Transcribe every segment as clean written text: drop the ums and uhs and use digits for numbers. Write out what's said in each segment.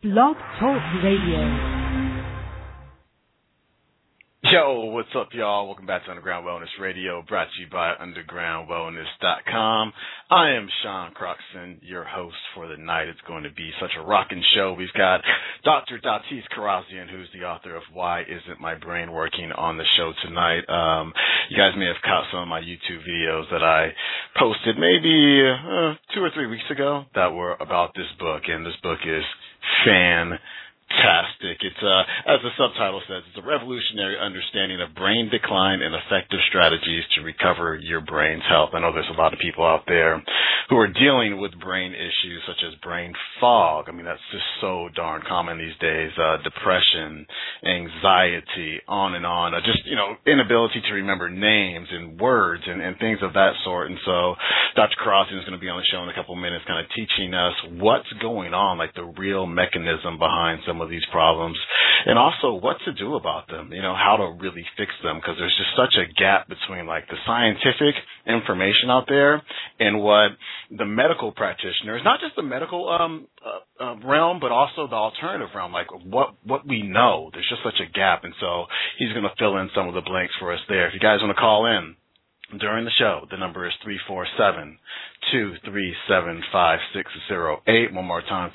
Blog Talk Radio. Yo, what's up, y'all? Welcome back to Underground Wellness Radio, brought to you by UndergroundWellness.com. I am Sean Croxton, your host for the night. It's going to be such a rocking show. We've got Dr. Datis Kharrazian, who's the author of Why Isn't My Brain Working, on the show tonight. You guys may have caught some of my YouTube videos that I posted maybe 2 or 3 weeks ago that were about this book, and this book is fantastic. It's, as the subtitle says, it's a revolutionary understanding of brain decline and effective strategies to recover your brain's health. I know there's a lot of people out there who are dealing with brain issues such as brain fog. I mean, that's just so darn common these days. Depression, anxiety, on and on. Just, inability to remember names and words and things of that sort. And so Dr. Kharrazian is going to be on the show in a couple of minutes kind of teaching us what's going on, like the real mechanism behind some of these problems, and also what to do about them, how to really fix them, because there's just such a gap between like the scientific information out there and what the medical practitioners, not just the medical realm, but also the alternative realm, like what we know. There's just such a gap, and so he's going to fill in some of the blanks for us there. If you guys want to call in during the show, the number is 347-237-5608. One more time,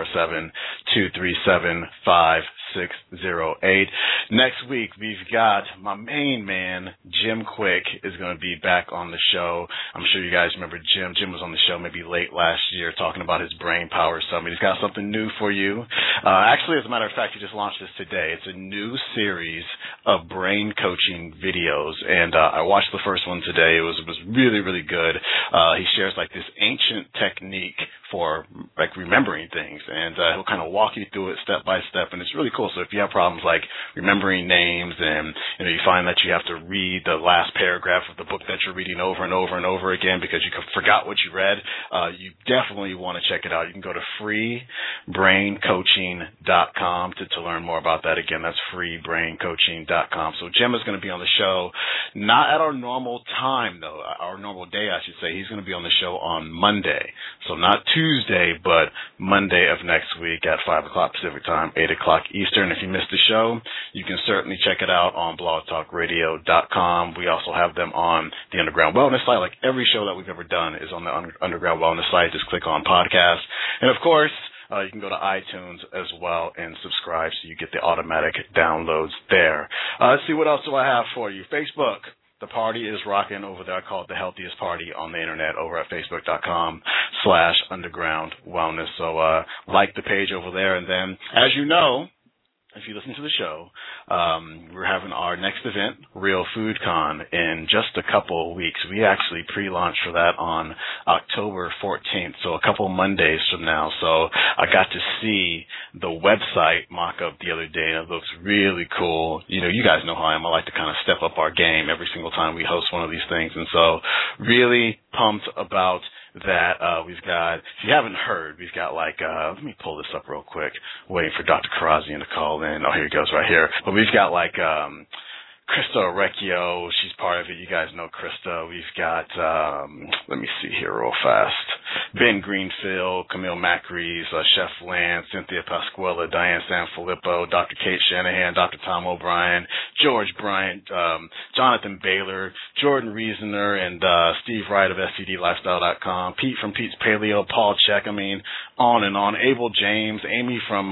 347-237-5608. Next week, we've got my main man, Jim Quick, is going to be back on the show. I'm sure you guys remember Jim. Jim was on the show maybe late last year talking about his Brain Power Summit. He's got something new for you. Actually, as a matter of fact, he just launched this today. It's a new series of brain coaching videos, and I watched the first one today. It was really, really good. He shares like this ancient technique for like remembering things, and he'll kind of walk you through it step by step, and it's really cool. So if you have problems like remembering names, and you find that you have to read the last paragraph of the book that you're reading over and over and over again because you forgot what you read, you definitely want to check it out. You can go to freebraincoaching.com to learn more about that. Again, that's freebraincoaching.com. So Jim is going to be on the show, not at our normal time though, our normal day I should say. He's going to be on the show on Monday, so not Tuesday, but Monday of next week at 5 o'clock Pacific time, 8 o'clock Eastern. If you missed the show, you can certainly check it out on blogtalkradio.com. We also have them on the Underground Wellness site. Like every show that we've ever done is on the Underground Wellness site. Just click on podcast. And of course, you can go to iTunes as well and subscribe so you get the automatic downloads there. Let's see, what else do I have for you? Facebook. The party is rocking over there. I call it the healthiest party on the internet over at facebook.com/underground wellness. So like the page over there. And then, as you know, if you listen to the show, we're having our next event, Real Food Con, in just a couple of weeks. We actually pre-launched for that on October 14th, so a couple Mondays from now. So I got to see the website mock-up the other day, and it looks really cool. You guys know how I am. I like to kind of step up our game every single time we host one of these things, and so really pumped about that. We've got, if you haven't heard, we've got like, let me pull this up real quick, waiting for Dr. Kharrazian to call in. Oh, here he goes right here. But we've got like, Krista Orecchio, she's part of it. You guys know Krista. We've got, let me see here real fast. Ben Greenfield, Camille Macries, Chef Lance, Cynthia Pasquella, Diane Sanfilippo, Dr. Kate Shanahan, Dr. Tom O'Brien, George Bryant, Jonathan Baylor, Jordan Reasoner, and Steve Wright of STDLifestyle.com, Pete from Pete's Paleo, Paul Check, on and on, Abel James, Amy from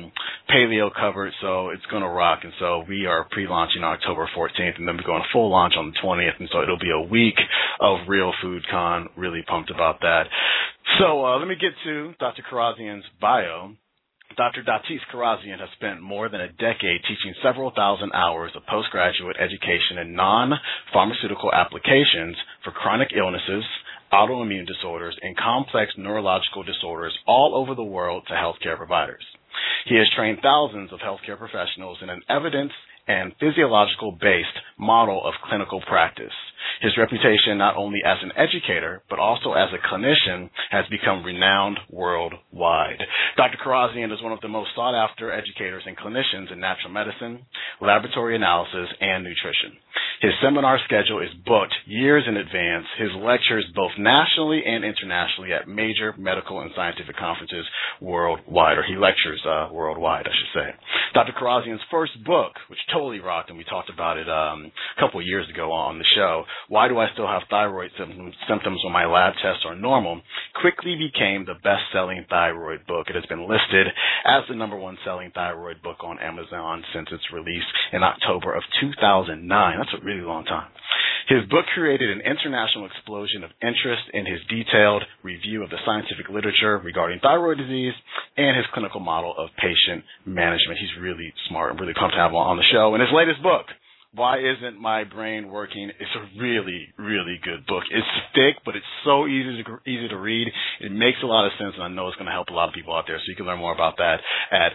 Paleo Covered, so it's going to rock. And so we are pre-launching October 14th, and then we're going full launch on the 20th, and so it'll be a week of Real Food Con. Really pumped about that. So let me get to Dr. Kharrazian's bio. Dr. Datis Kharrazian has spent more than a decade teaching several thousand hours of postgraduate education in non-pharmaceutical applications for chronic illnesses, autoimmune disorders, and complex neurological disorders all over the world to healthcare providers. He has trained thousands of healthcare professionals in an evidence and physiological-based model of clinical practice. His reputation, not only as an educator, but also as a clinician, has become renowned worldwide. Dr. Kharrazian is one of the most sought-after educators and clinicians in natural medicine, laboratory analysis, and nutrition. His seminar schedule is booked years in advance. His lectures both nationally and internationally at major medical and scientific conferences worldwide, or he lectures worldwide, I should say. Dr. Kharrazian's first book, which totally rocked, and we talked about it a couple of years ago on the show, Why Do I Still Have Thyroid Symptoms When My Lab Tests Are Normal, quickly became the best-selling thyroid book. It has been listed as the number one selling thyroid book on Amazon since its release in October of 2009. That's a really long time. His book created an international explosion of interest in his detailed review of the scientific literature regarding thyroid disease and his clinical model of patient management. He's really smart and really pumped to have him on the show. And his latest book, Why Isn't My Brain Working? It's a really, really good book. It's thick, but it's so easy to read. It makes a lot of sense, and I know it's going to help a lot of people out there. So you can learn more about that at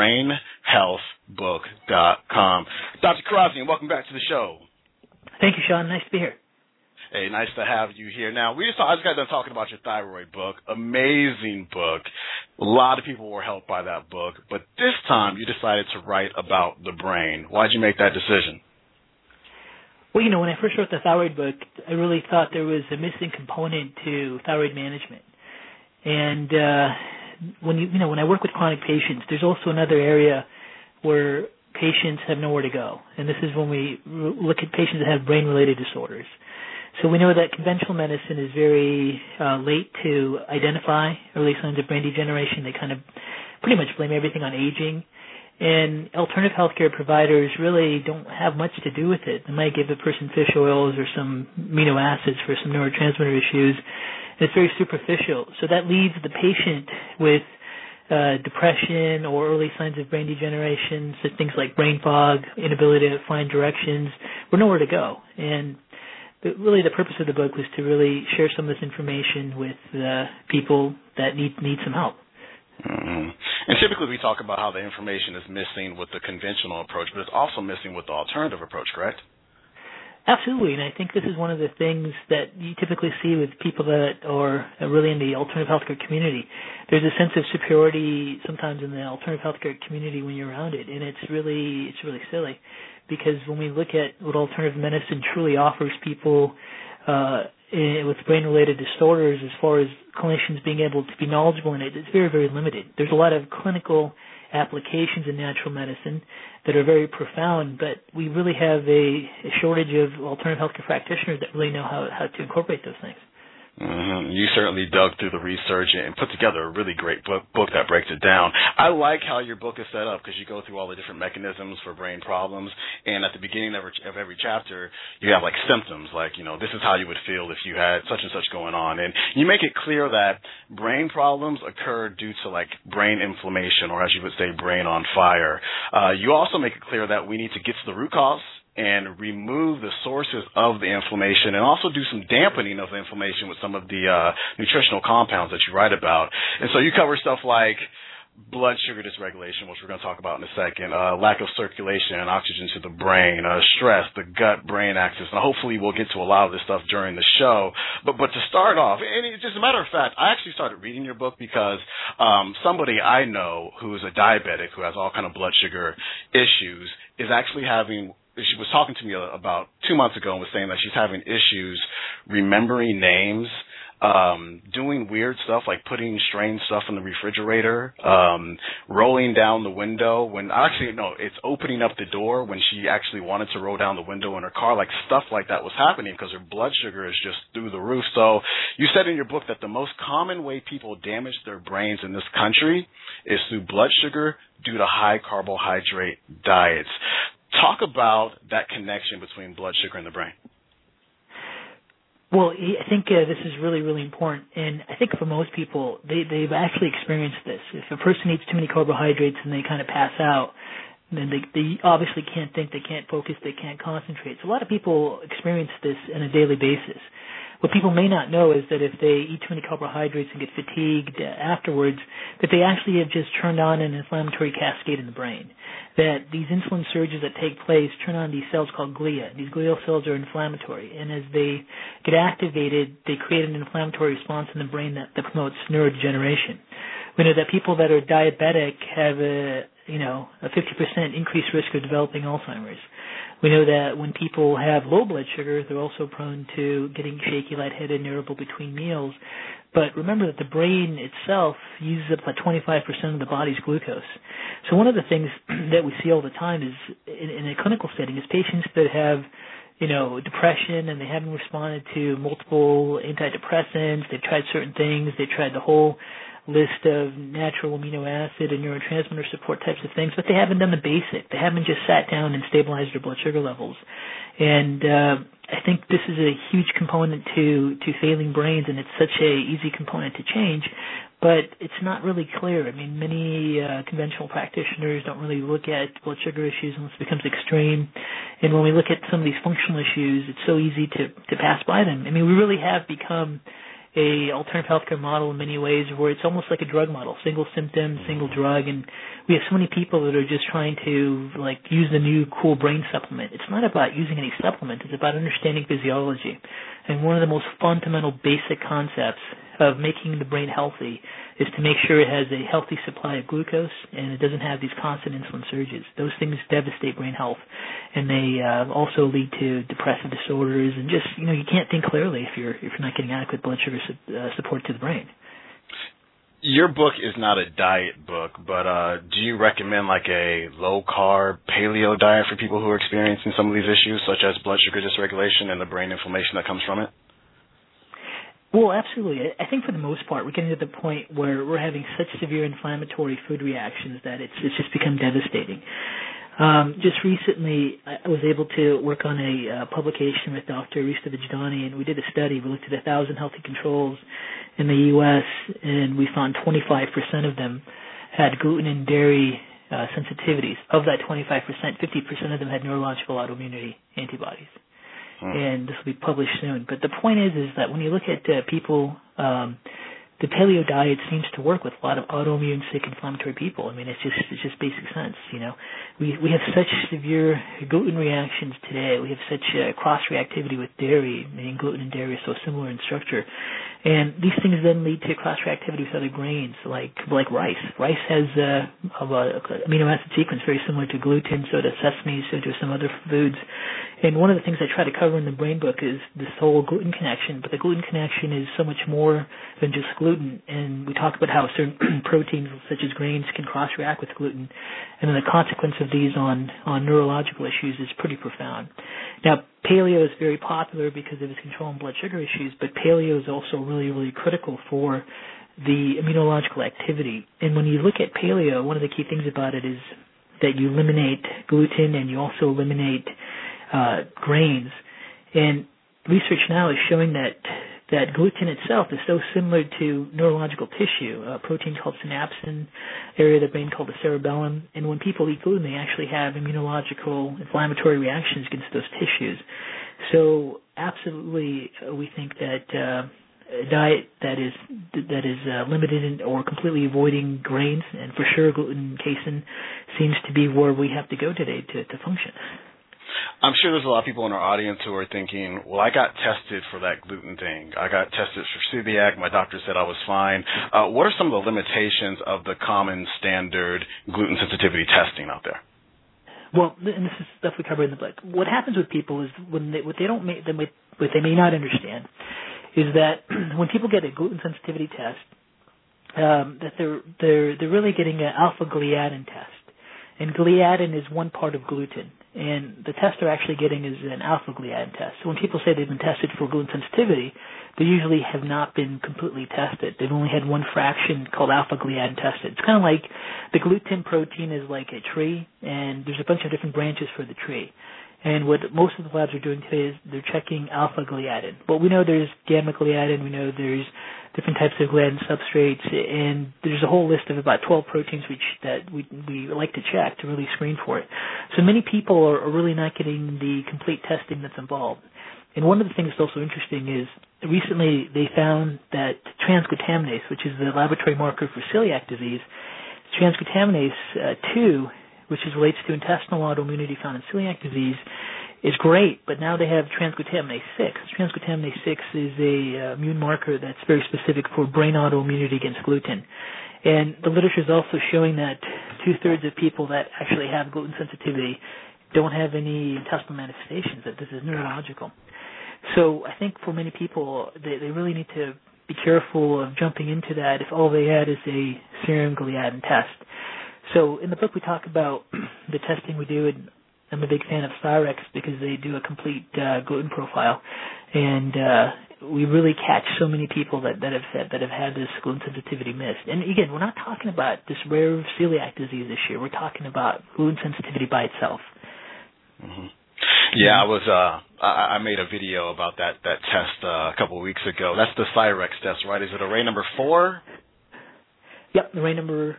brainhealthbook.com. Dr. Kharrazian, welcome back to the show. Thank you, Sean. Nice to be here. Hey, nice to have you here. Now, I just got done talking about your thyroid book. Amazing book. A lot of people were helped by that book, but this time you decided to write about the brain. Why'd you make that decision? Well, when I first wrote the thyroid book, I really thought there was a missing component to thyroid management. And when I work with chronic patients, there's also another area where patients have nowhere to go. And this is when we look at patients that have brain-related disorders. So we know that conventional medicine is very late to identify early signs of brain degeneration. They kind of pretty much blame everything on aging. And alternative healthcare providers really don't have much to do with it. They might give the person fish oils or some amino acids for some neurotransmitter issues. And it's very superficial. So that leaves the patient with depression or early signs of brain degeneration, so things like brain fog, inability to find directions, we're nowhere to go. And really the purpose of the book was to really share some of this information with people that need some help. Mm-hmm. And typically we talk about how the information is missing with the conventional approach, but it's also missing with the alternative approach, correct? Absolutely, and I think this is one of the things that you typically see with people that are really in the alternative healthcare community. There's a sense of superiority sometimes in the alternative healthcare community when you're around it, and it's really silly, because when we look at what alternative medicine truly offers people with brain-related disorders, as far as clinicians being able to be knowledgeable in it, it's very, very limited. There's a lot of clinical applications in natural medicine that are very profound, but we really have a shortage of alternative healthcare practitioners that really know how to incorporate those things. Mm-hmm. You certainly dug through the research and put together a really great book that breaks it down. I like how your book is set up because you go through all the different mechanisms for brain problems, and at the beginning of every chapter, you have like symptoms, like, this is how you would feel if you had such and such going on. And you make it clear that brain problems occur due to like brain inflammation, or as you would say, brain on fire. You also make it clear that we need to get to the root cause and remove the sources of the inflammation, and also do some dampening of the inflammation with some of the nutritional compounds that you write about. And so you cover stuff like blood sugar dysregulation, which we're going to talk about in a second, lack of circulation and oxygen to the brain, stress, the gut-brain axis, and hopefully we'll get to a lot of this stuff during the show. But to start off, and it's just a matter of fact, I actually started reading your book because somebody I know who is a diabetic, who has all kind of blood sugar issues, is actually she was talking to me about 2 months ago and was saying that she's having issues remembering names, doing weird stuff like putting strange stuff in the refrigerator, rolling down the window it's opening up the door when she actually wanted to roll down the window in her car. Like stuff like that was happening because her blood sugar is just through the roof. So you said in your book that the most common way people damage their brains in this country is through blood sugar due to high carbohydrate diets. Talk about that connection between blood sugar and the brain. Well, I think this is really, really important, and I think for most people, they've actually experienced this. If a person eats too many carbohydrates and they kind of pass out, then they obviously can't think, they can't focus, they can't concentrate. So a lot of people experience this on a daily basis. What people may not know is that if they eat too many carbohydrates and get fatigued afterwards, that they actually have just turned on an inflammatory cascade in the brain. That these insulin surges that take place turn on these cells called glia. These glial cells are inflammatory, and as they get activated, they create an inflammatory response in the brain that promotes neurodegeneration. We know that people that are diabetic have a 50% increased risk of developing Alzheimer's. We know that when people have low blood sugar, they're also prone to getting shaky, lightheaded, and irritable between meals. But remember that the brain itself uses up about 25% of the body's glucose. So one of the things that we see all the time is in a clinical setting is patients that have depression and they haven't responded to multiple antidepressants. They've tried certain things. They've tried the whole list of natural amino acid and neurotransmitter support types of things, but they haven't done the basic. They haven't just sat down and stabilized their blood sugar levels. And I think this is a huge component to failing brains, and it's such a easy component to change, but it's not really clear. I mean, many conventional practitioners don't really look at blood sugar issues unless it becomes extreme. And when we look at some of these functional issues, it's so easy to pass by them. I mean, we really have become a alternative healthcare model in many ways where it's almost like a drug model, single symptom, single drug, and we have so many people that are just trying to use the new cool brain supplement. It's not about using any supplement, it's about understanding physiology. And one of the most fundamental basic concepts of making the brain healthy is to make sure it has a healthy supply of glucose and it doesn't have these constant insulin surges. Those things devastate brain health, and they also lead to depressive disorders and just you can't think clearly if you're not getting adequate blood sugar support to the brain. Your book is not a diet book, but do you recommend a low-carb paleo diet for people who are experiencing some of these issues, such as blood sugar dysregulation and the brain inflammation that comes from it? Well, absolutely. I think for the most part, we're getting to the point where we're having such severe inflammatory food reactions that it's just become devastating. Just recently, I was able to work on a publication with Dr. Rista Vijdani, and we did a study. We looked at 1,000 healthy controls in the U.S., and we found 25% of them had gluten and dairy sensitivities. Of that 25%, 50% of them had neurological autoimmunity antibodies. And this will be published soon. But the point is that when you look at people, the paleo diet seems to work with a lot of autoimmune, sick, inflammatory people. I mean, it's just basic sense. We have such severe gluten reactions today. We have such cross-reactivity with dairy, meaning gluten and dairy are so similar in structure. And these things then lead to cross-reactivity with other grains, like rice. Rice has an amino acid sequence very similar to gluten, so does sesame, so do some other foods. And one of the things I try to cover in the brain book is this whole gluten connection, but the gluten connection is so much more than just gluten. And we talk about how certain proteins, such as grains, can cross-react with gluten, and then the consequence of these on neurological issues is pretty profound. Now, paleo is very popular because of its control on blood sugar issues, but paleo is also really, really critical for the immunological activity. And when you look at paleo, one of the key things about it is that you eliminate gluten and you also eliminate grains. And research now is showing that gluten itself is so similar to neurological tissue, a protein called synapsin, area of the brain called the cerebellum. And when people eat gluten, they actually have immunological inflammatory reactions against those tissues. So absolutely, we think that a diet that is limited or completely avoiding grains, and for sure gluten and casein, seems to be where we have to go today to function. I'm sure there's a lot of people in our audience who are thinking, well, I got tested for that gluten thing. I got tested for celiac. My doctor said I was fine. What are some of the limitations of the common standard gluten sensitivity testing out there? Well, and this is stuff we cover in the book. What happens with people is what they may not understand is that when people get a gluten sensitivity test, that they're really getting an alpha gliadin test. And gliadin is one part of gluten. And the test they're actually getting is an alpha gliadin test. So when people say they've been tested for gluten sensitivity, they usually have not been completely tested. They've only had one fraction called alpha gliadin tested. It's kind of like the gluten protein is like a tree, and there's a bunch of different branches for the tree. And what most of the labs are doing today is they're checking alpha gliadin. But we know there's gamma gliadin. We know there's different types of gliadin substrates, and there's a whole list of about 12 proteins that we like to check to really screen for it. So many people are really not getting the complete testing that's involved. And one of the things that's also interesting is recently they found that transglutaminase, which is the laboratory marker for celiac disease, transglutaminase 2, which relates to intestinal autoimmunity found in celiac disease, is great, but now they have transglutaminase 6. Transglutaminase 6 is a immune marker that's very specific for brain autoimmunity against gluten. And the literature is also showing that 2/3 of people that actually have gluten sensitivity don't have any intestinal manifestations, that this is neurological. So I think for many people, they really need to be careful of jumping into that if all they had is a serum gliadin test. So in the book we talk about the testing we do, and I'm a big fan of Cyrex because they do a complete gluten profile, and we really catch so many people that have had this gluten sensitivity missed. And again, we're not talking about this rare celiac disease issue. We're talking about gluten sensitivity by itself. Mm-hmm. Yeah, I made a video about that test a couple of weeks ago. That's the Cyrex test, right? Is it array number 4? Yep, array number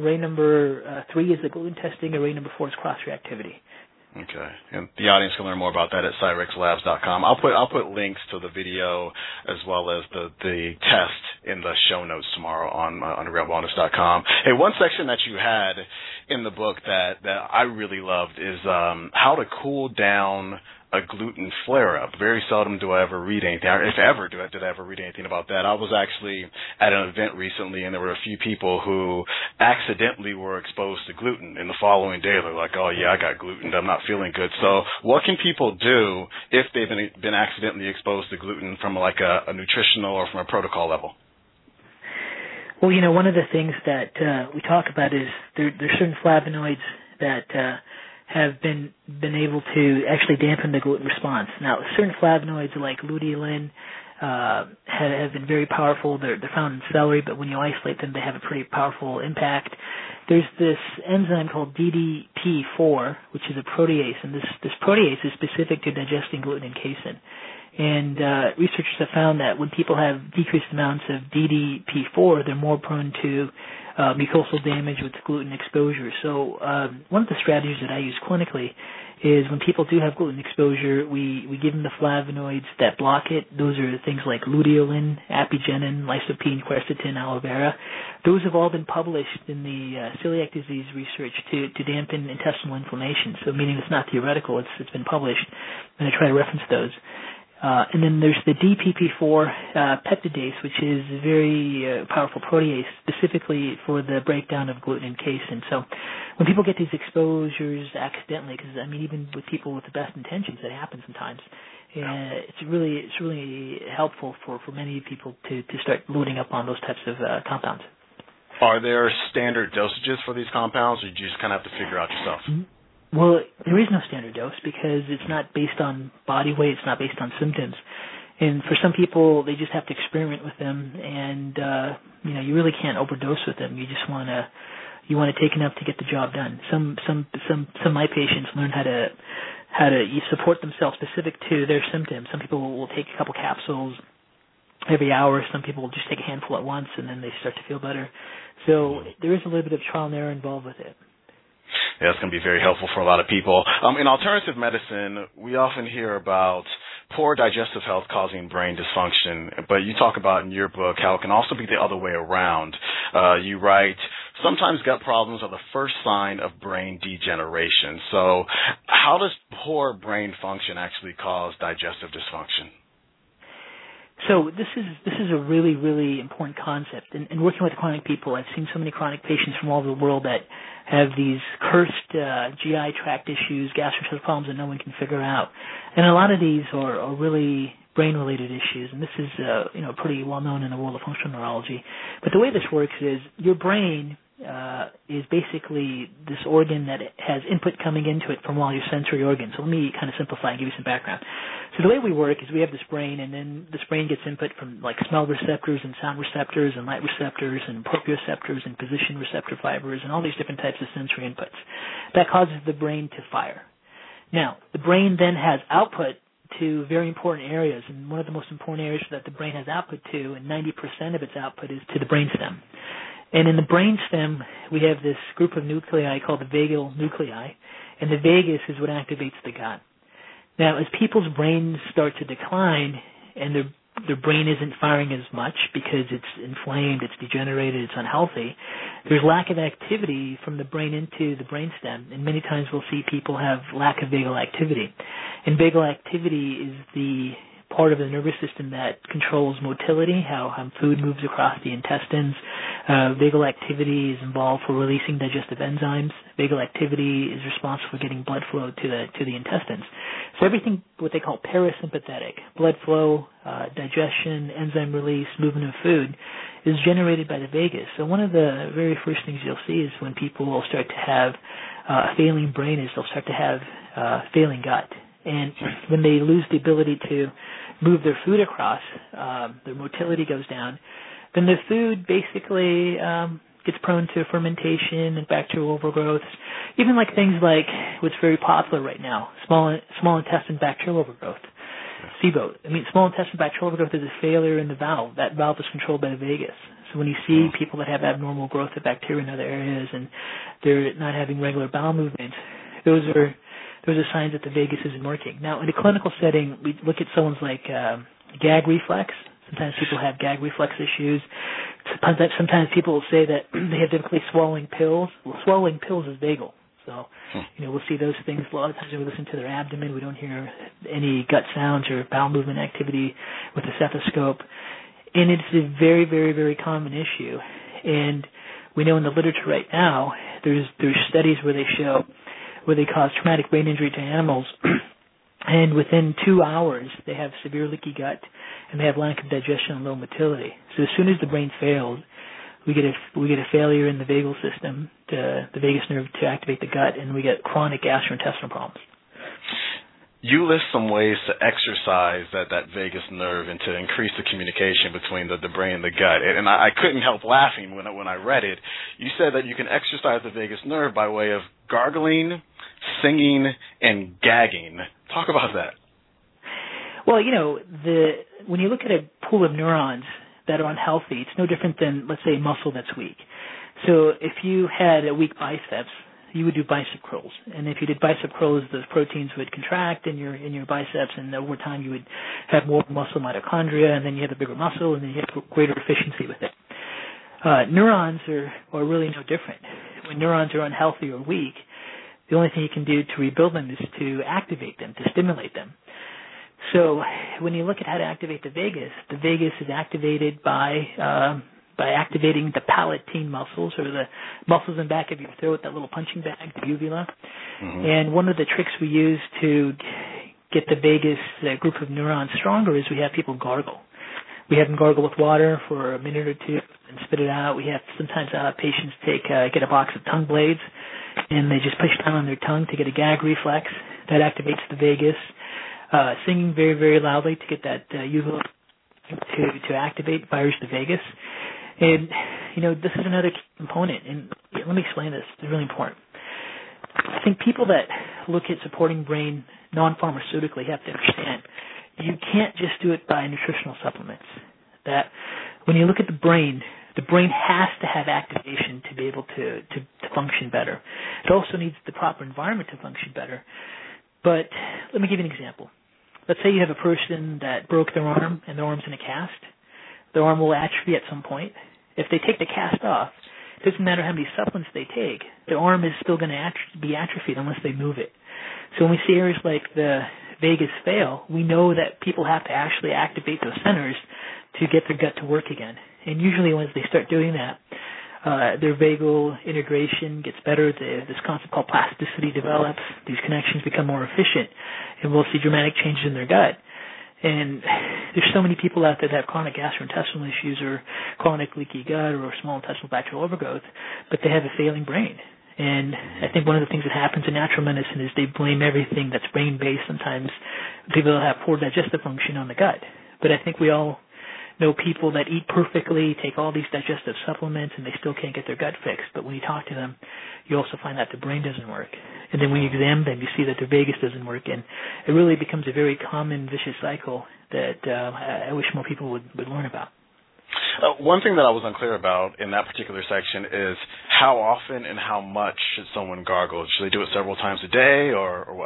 3 is the gluten testing. Array number 4 is cross-reactivity. Okay, and the audience can learn more about that at cyrexlabs.com. I'll put links to the video as well as the test in the show notes tomorrow on undergroundwellness.com. Hey, one section that you had in the book that I really loved is how to cool down a gluten flare-up. Very seldom do I ever read anything, if ever did I ever read anything about that. I was actually at an event recently, and there were a few people who accidentally were exposed to gluten. And the following day, they're like, oh, yeah, I got gluten. I'm not feeling good. So what can people do if they've been accidentally exposed to gluten from like a nutritional or from a protocol level? Well, one of the things that we talk about is there's certain flavonoids that have been able to actually dampen the gluten response. Now, certain flavonoids like luteolin have been very powerful. They're found in celery, but when you isolate them, they have a pretty powerful impact. There's this enzyme called DDP4, which is a protease, and this protease is specific to digesting gluten and casein. And researchers have found that when people have decreased amounts of DDP4, they're more prone to mucosal damage with gluten exposure. So one of the strategies that I use clinically is when people do have gluten exposure, we give them the flavonoids that block it. Those are things like luteolin, apigenin, lycopene, quercetin, aloe vera. Those have all been published in the celiac disease research to dampen intestinal inflammation. So meaning it's not theoretical, it's been published, and I try to reference those. And then there's the DPP4 peptidase, which is a very powerful protease specifically for the breakdown of gluten and casein. So when people get these exposures accidentally, because even with people with the best intentions, it happens sometimes. It's really helpful for many people to start loading up on those types of compounds. Are there standard dosages for these compounds, or do you just kind of have to figure out yourself? Mm-hmm. Well, there is no standard dose because it's not based on body weight. It's not based on symptoms. And for some people, they just have to experiment with them, and you really can't overdose with them. You just want to take enough to get the job done. Some of my patients learn how to support themselves specific to their symptoms. Some people will take a couple capsules every hour. Some people will just take a handful at once, and then they start to feel better. So there is a little bit of trial and error involved with it. Yeah, that's going to be very helpful for a lot of people. In alternative medicine, we often hear about poor digestive health causing brain dysfunction, but you talk about in your book how it can also be the other way around. You write, sometimes gut problems are the first sign of brain degeneration. So how does poor brain function actually cause digestive dysfunction? So this is a really, really important concept. And working with chronic people, I've seen so many chronic patients from all over the world that have these cursed GI tract issues, gastrointestinal problems that no one can figure out. And a lot of these are really brain-related issues, and this is pretty well known in the world of functional neurology. But the way this works is your brain is basically this organ that has input coming into it from all your sensory organs. So let me kind of simplify and give you some background. So the way we work is we have this brain, and then this brain gets input from like smell receptors and sound receptors and light receptors and proprioceptors and position receptor fibers and all these different types of sensory inputs. That causes the brain to fire. Now, the brain then has output to very important areas, and one of the most important areas that the brain has output to, and 90% of its output is to the brainstem. And in the brainstem, we have this group of nuclei called the vagal nuclei, and the vagus is what activates the gut. Now, as people's brains start to decline and their brain isn't firing as much because it's inflamed, it's degenerated, it's unhealthy, there's lack of activity from the brain into the brainstem, and many times we'll see people have lack of vagal activity. And vagal activity is the part of the nervous system that controls motility, how food moves across the intestines. Vagal activity is involved for releasing digestive enzymes. Vagal activity is responsible for getting blood flow to the intestines. So everything, what they call parasympathetic, blood flow, digestion, enzyme release, movement of food, is generated by the vagus. So one of the very first things you'll see is when people will start to have a failing brain is they'll start to have failing gut. And when they lose the ability to move their food across, their motility goes down, then the food basically gets prone to fermentation and bacterial overgrowth. Even like things like what's very popular right now, small intestine bacterial overgrowth, SIBO. I mean, small intestine bacterial overgrowth is a failure in the valve. That valve is controlled by the vagus. So when you see people that have abnormal growth of bacteria in other areas and they're not having regular bowel movements, those are signs that the vagus isn't working. Now, in a clinical setting, we look at someone's like gag reflex. Sometimes people have gag reflex issues. Sometimes people will say that they have difficulty swallowing pills. Well, swallowing pills is vagal. So, we'll see those things. A lot of times when we listen to their abdomen, we don't hear any gut sounds or bowel movement activity with the stethoscope. And it's a very, very, very common issue. And we know in the literature right now, there's studies where they cause traumatic brain injury to animals, and within 2 hours they have severe leaky gut and they have lack of digestion and low motility. So as soon as the brain fails, we get a failure in the vagal system, the vagus nerve to activate the gut, and we get chronic gastrointestinal problems. You list some ways to exercise that vagus nerve and to increase the communication between the brain and the gut. And I couldn't help laughing when I read it. You said that you can exercise the vagus nerve by way of gargling, singing, and gagging. Talk about that. Well, when you look at a pool of neurons that are unhealthy, it's no different than, let's say, a muscle that's weak. So if you had a weak biceps, you would do bicep curls. And if you did bicep curls, those proteins would contract in your biceps, and over time you would have more muscle mitochondria, and then you have a bigger muscle, and then you have greater efficiency with it. Neurons are really no different. When neurons are unhealthy or weak, the only thing you can do to rebuild them is to activate them, to stimulate them. So when you look at how to activate the vagus is activated by activating the palatine muscles, or the muscles in the back of your throat, that little punching bag, the uvula. Mm-hmm. And one of the tricks we use to get the vagus group of neurons stronger is we have people gargle. We have them gargle with water for a minute or two and spit it out. We have sometimes patients get a box of tongue blades, and they just push down on their tongue to get a gag reflex. That activates the vagus. Singing very, very loudly to get that uvula to activate fires the vagus. And, this is another key component. And let me explain this. It's really important. I think people that look at supporting brain non-pharmaceutically have to understand you can't just do it by nutritional supplements. That when you look at the brain has to have activation to be able to function better. It also needs the proper environment to function better. But let me give you an example. Let's say you have a person that broke their arm and their arm's in a cast. Their arm will atrophy at some point. If they take the cast off, it doesn't matter how many supplements they take, their arm is still going to be atrophied unless they move it. So when we see areas like the vagus fail, we know that people have to actually activate those centers to get their gut to work again. And usually once they start doing that, their vagal integration gets better. This concept called plasticity develops. These connections become more efficient, and we'll see dramatic changes in their gut. And there's so many people out there that have chronic gastrointestinal issues or chronic leaky gut or small intestinal bacterial overgrowth, but they have a failing brain. And I think one of the things that happens in natural medicine is they blame everything that's brain-based. Sometimes people have poor digestive function on the gut. But I think we all know people that eat perfectly, take all these digestive supplements, and they still can't get their gut fixed. But when you talk to them, you also find that the brain doesn't work. And then when you examine them, you see that their vagus doesn't work. And it really becomes a very common vicious cycle that I wish more people would learn about. One thing that I was unclear about in that particular section is how often and how much should someone gargle? Should they do it several times a day or what?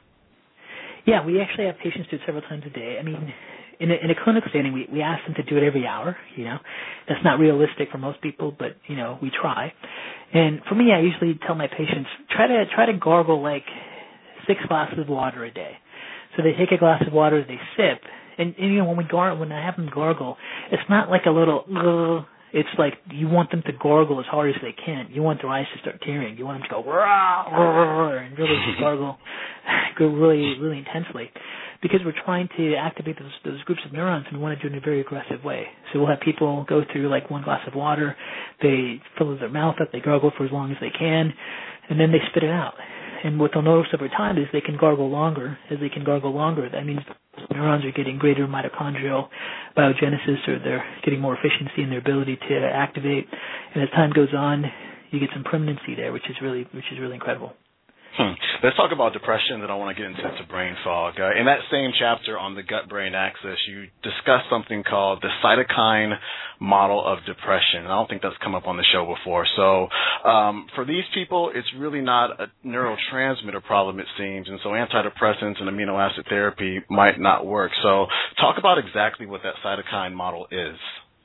Yeah, we actually have patients do it several times a day. I mean, in a clinical setting, we ask them to do it every hour. That's not realistic for most people, but we try. And for me, I usually tell my patients try to gargle like 6 glasses of water a day. So they take a glass of water, they sip, And when I have them gargle, it's not like a little. It's like you want them to gargle as hard as they can. You want their eyes to start tearing. You want them to go rah, rah, rah, and really gargle, go really, really intensely, because we're trying to activate those groups of neurons, and we want to do it in a very aggressive way. So we'll have people go through like one glass of water, they fill their mouth up, they gargle for as long as they can, and then they spit it out. And what they'll notice over time is they can gargle longer. As they can gargle longer, that means neurons are getting greater mitochondrial biogenesis, or they're getting more efficiency in their ability to activate. And as time goes on, you get some permanency there, which is really incredible. Let's talk about depression, then I want to get into brain fog. In that same chapter on the gut-brain axis, you discuss something called the cytokine model of depression. And I don't think that's come up on the show before. So for these people, it's really not a neurotransmitter problem, it seems, and so antidepressants and amino acid therapy might not work. So talk about exactly what that cytokine model is.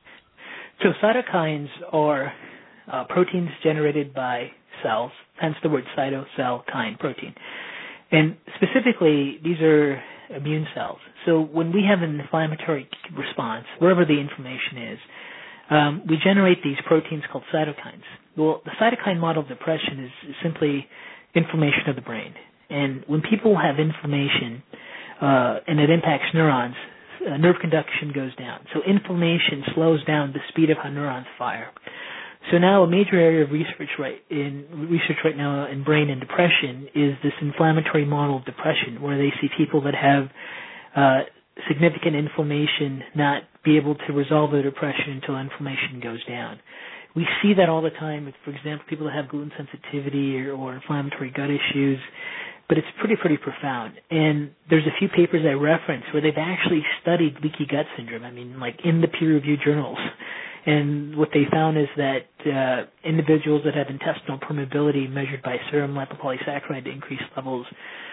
So cytokines are proteins generated by cells, hence the word cyto, cell, kine, protein. And specifically, these are immune cells. So when we have an inflammatory response, wherever the inflammation is, we generate these proteins called cytokines. Well, the cytokine model of depression is simply inflammation of the brain. And when people have inflammation and it impacts neurons, nerve conduction goes down. So inflammation slows down the speed of how neurons fire. So now a major area of research right now in brain and depression is this inflammatory model of depression, where they see people that have significant inflammation not be able to resolve their depression until inflammation goes down. We see that all the time with, for example, people that have gluten sensitivity or inflammatory gut issues, but it's pretty profound. And there's a few papers I reference where they've actually studied leaky gut syndrome, like in the peer-reviewed journals. And what they found is that individuals that have intestinal permeability measured by serum lipopolysaccharide increased levels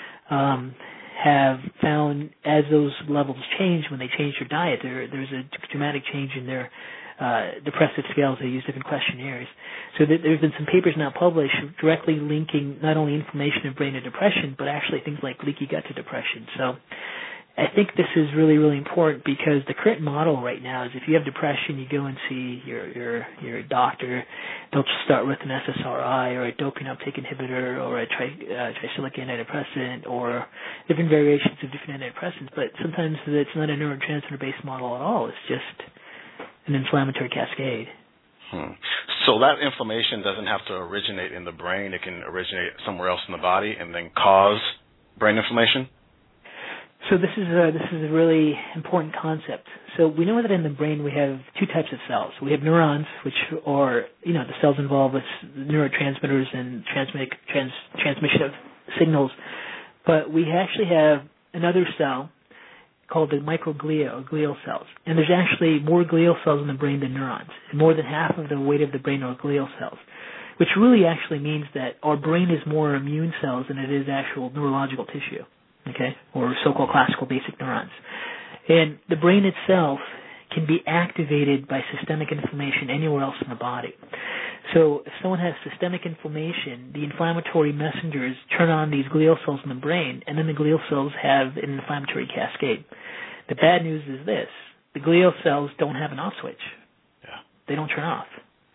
have found, as those levels change when they change their diet, there's a dramatic change in their depressive scales. They use different questionnaires. So there's been some papers now published directly linking not only inflammation of brain to depression, but actually things like leaky gut to depression. So I think this is really, really important, because the current model right now is if you have depression, you go and see your doctor. They'll start with an SSRI or a dopamine uptake inhibitor or a tricyclic antidepressant or different variations of different antidepressants. But sometimes it's not a neurotransmitter-based model at all. It's just an inflammatory cascade. So that inflammation doesn't have to originate in the brain. It can originate somewhere else in the body and then cause brain inflammation? So this is a really important concept. So we know that in the brain we have two types of cells. We have neurons, which are the cells involved with neurotransmitters and transmission of signals. But we actually have another cell called the microglia, or glial cells. And there's actually more glial cells in the brain than neurons. And more than half of the weight of the brain are glial cells, which really actually means that our brain is more immune cells than it is actual neurological tissue. Okay, or so-called classical basic neurons. And the brain itself can be activated by systemic inflammation anywhere else in the body. So if someone has systemic inflammation, the inflammatory messengers turn on these glial cells in the brain, and then the glial cells have an inflammatory cascade. The bad news is this: the glial cells don't have an off switch. Yeah. They don't turn off.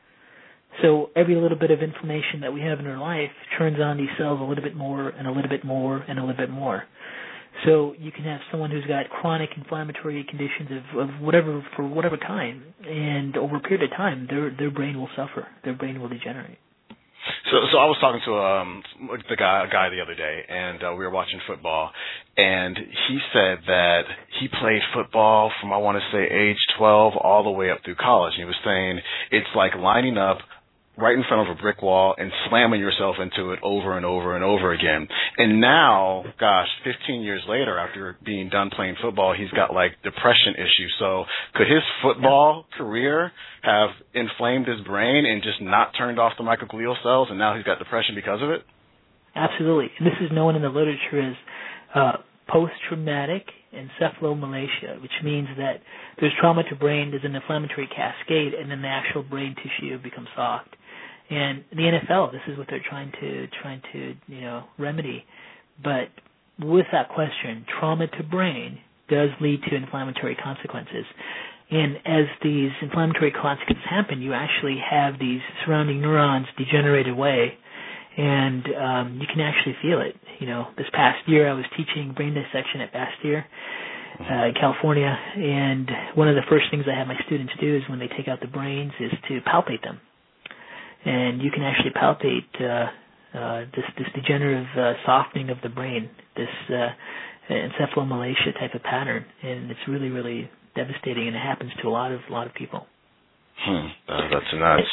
So every little bit of inflammation that we have in our life turns on these cells a little bit more and a little bit more and a little bit more. So you can have someone who's got chronic inflammatory conditions of whatever, for whatever kind, and over a period of time, their brain will suffer. Their brain will degenerate. So I was talking to a guy the other day, and we were watching football, and he said that he played football from, I want to say, age 12 all the way up through college. And he was saying it's like lining up right in front of a brick wall and slamming yourself into it over and over and over again. And now, 15 years later, after being done playing football, he's got like depression issues. So could his football career have inflamed his brain and just not turned off the microglial cells, and now he's got depression because of it? Absolutely. And this is known in the literature as post-traumatic encephalomalacia, which means that there's trauma to brain, there's an inflammatory cascade, and then the actual brain tissue becomes soft. And the NFL, this is what they're trying to remedy. But with that question, trauma to brain, does lead to inflammatory consequences. And as these inflammatory consequences happen, you actually have these surrounding neurons degenerate away, and you can actually feel it. This past year I was teaching brain dissection at Bastyr in California, and one of the first things I have my students do is when they take out the brains is to palpate them. And you can actually palpate this degenerative softening of the brain, this encephalomalacia type of pattern, and it's really, really devastating, and it happens to a lot of people. That's nuts.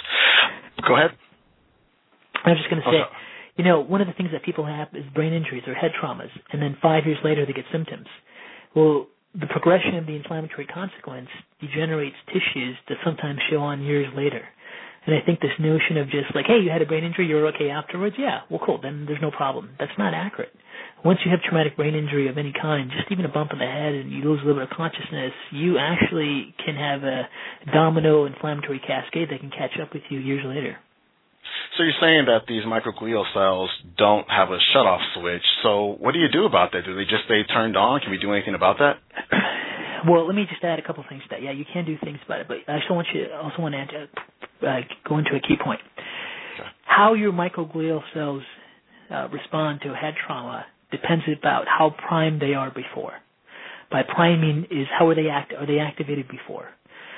Go ahead. I was just going to say, one of the things that people have is brain injuries or head traumas, and then 5 years later they get symptoms. Well, the progression of the inflammatory consequence degenerates tissues that sometimes show on years later. And I think this notion of just like, hey, you had a brain injury, you're okay afterwards, yeah, well, cool, then there's no problem. That's not accurate. Once you have traumatic brain injury of any kind, just even a bump in the head and you lose a little bit of consciousness, you actually can have a domino inflammatory cascade that can catch up with you years later. So you're saying that these microglial cells don't have a shut-off switch. So what do you do about that? Do they just stay turned on? Can we do anything about that? Well, let me just add a couple things to that. Yeah, you can do things about it, but I also want to go into a key point. Okay. How your microglial cells respond to a head trauma depends about how primed they are before. By priming is how are they activated before.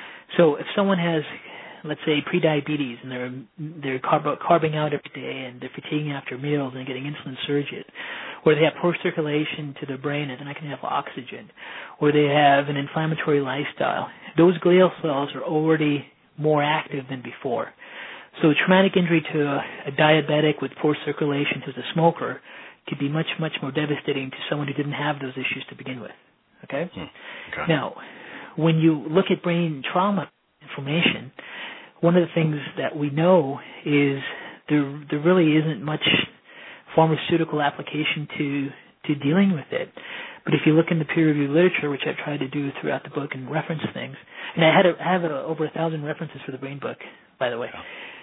So if someone has, let's say, prediabetes and they're carbing out every day and they're fatiguing after meals and getting insulin surges, or they have poor circulation to their brain and they're not going to have oxygen, or they have an inflammatory lifestyle, those glial cells are already more active than before. So a traumatic injury to a diabetic with poor circulation who's a smoker could be much, much more devastating to someone who didn't have those issues to begin with. Okay? Okay. Now, when you look at brain trauma inflammation, one of the things that we know is there really isn't much pharmaceutical application to dealing with it. But if you look in the peer-reviewed literature, which I've tried to do throughout the book and reference things, and I have over 1,000 references for the brain book, by the way.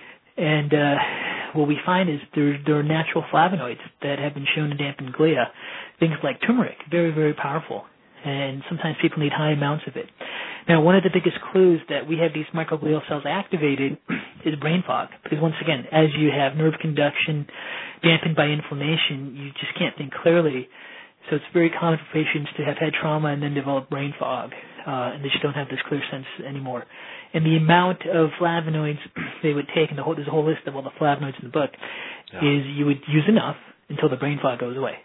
And what we find is there are natural flavonoids that have been shown to dampen glia, things like turmeric, very, very powerful. And sometimes people need high amounts of it. Now, one of the biggest clues that we have these microglial cells activated is brain fog. Because once again, as you have nerve conduction dampened by inflammation, you just can't think clearly. So it's very common for patients to have head trauma and then develop brain fog, and they just don't have this clear sense anymore. And the amount of flavonoids they would take, and there's a whole list of all the flavonoids in the book, is you would use enough until the brain fog goes away.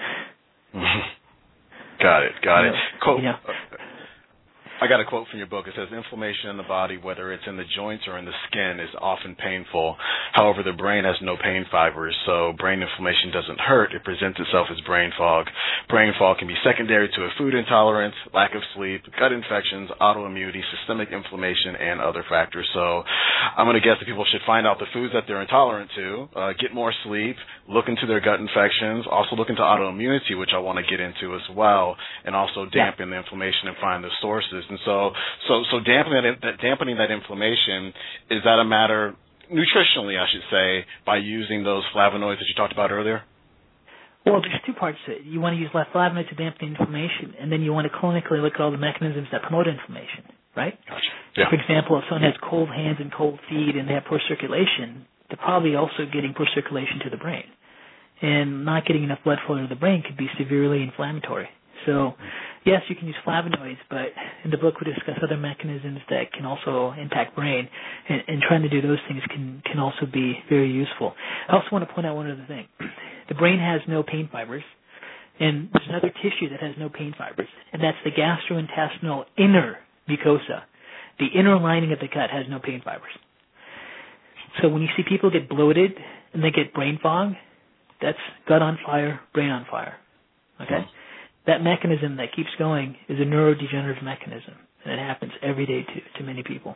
Got it. I got a quote from your book. It says, inflammation in the body, whether it's in the joints or in the skin, is often painful. However, the brain has no pain fibers, so brain inflammation doesn't hurt. It presents itself as brain fog. Brain fog can be secondary to a food intolerance, lack of sleep, gut infections, autoimmunity, systemic inflammation, and other factors. So I'm going to guess that people should find out the foods that they're intolerant to, get more sleep, look into their gut infections, also look into autoimmunity, which I want to get into as well, and also dampen the inflammation and find the sources. And so dampening that inflammation, is that a matter nutritionally, I should say, by using those flavonoids that you talked about earlier? Well, there's two parts to it. You want to use flavonoids to dampen inflammation, and then you want to clinically look at all the mechanisms that promote inflammation, right? Gotcha. Yeah. For example, if someone has cold hands and cold feet and they have poor circulation, they're probably also getting poor circulation to the brain. And not getting enough blood flow to the brain could be severely inflammatory. So, yes, you can use flavonoids, but in the book we discuss other mechanisms that can also impact brain, and trying to do those things can also be very useful. I also want to point out one other thing. The brain has no pain fibers, and there's another tissue that has no pain fibers, and that's the gastrointestinal inner mucosa. The inner lining of the gut has no pain fibers. So when you see people get bloated and they get brain fog, that's gut on fire, brain on fire. Okay? That mechanism that keeps going is a neurodegenerative mechanism, and it happens every day to many people.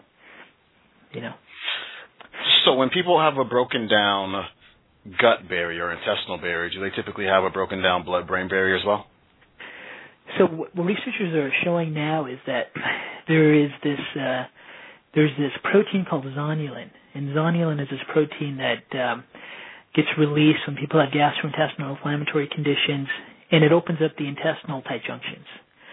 So when people have a broken down gut barrier, intestinal barrier, do they typically have a broken down blood-brain barrier as well? So what researchers are showing now is that there's this protein called zonulin, and zonulin is this protein that gets released when people have gastrointestinal inflammatory conditions, and it opens up the intestinal tight junctions.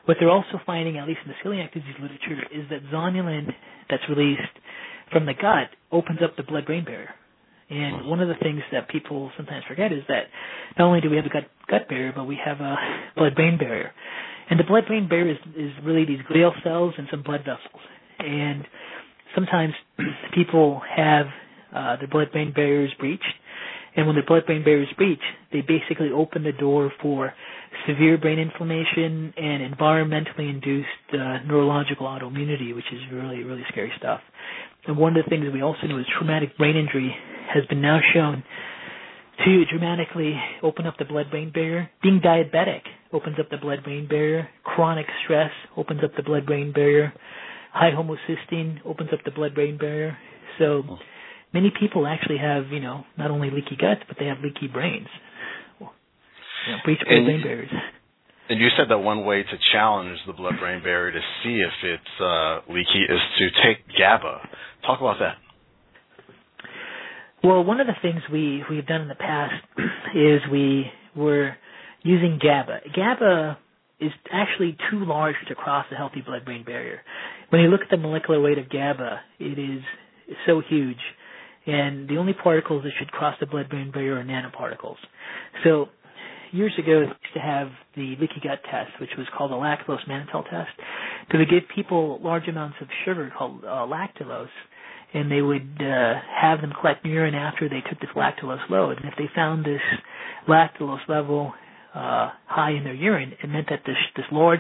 What they're also finding, at least in the celiac disease literature, is that zonulin that's released from the gut opens up the blood-brain barrier. And one of the things that people sometimes forget is that not only do we have a gut barrier, but we have a blood-brain barrier. And the blood-brain barrier is really these glial cells and some blood vessels. And sometimes people have their blood-brain barriers breached. And when the blood-brain barrier is breached, they basically open the door for severe brain inflammation and environmentally induced neurological autoimmunity, which is really, really scary stuff. And one of the things that we also know is traumatic brain injury has been now shown to dramatically open up the blood-brain barrier. Being diabetic opens up the blood-brain barrier. Chronic stress opens up the blood-brain barrier. High homocysteine opens up the blood-brain barrier. So many people actually have, not only leaky guts, but they have leaky brains. Breach blood-brain barriers. And you said that one way to challenge the blood-brain barrier to see if it's leaky is to take GABA. Talk about that. Well, one of the things we've done in the past is we were using GABA. GABA is actually too large to cross the healthy blood-brain barrier. When you look at the molecular weight of GABA, it is so huge, and the only particles that should cross the blood-brain barrier are nanoparticles. So years ago, they used to have the leaky gut test, which was called the lactulose mannitol test. So they gave people large amounts of sugar called lactulose, and they would have them collect urine after they took this lactulose load. And if they found this lactulose level high in their urine, it meant that this large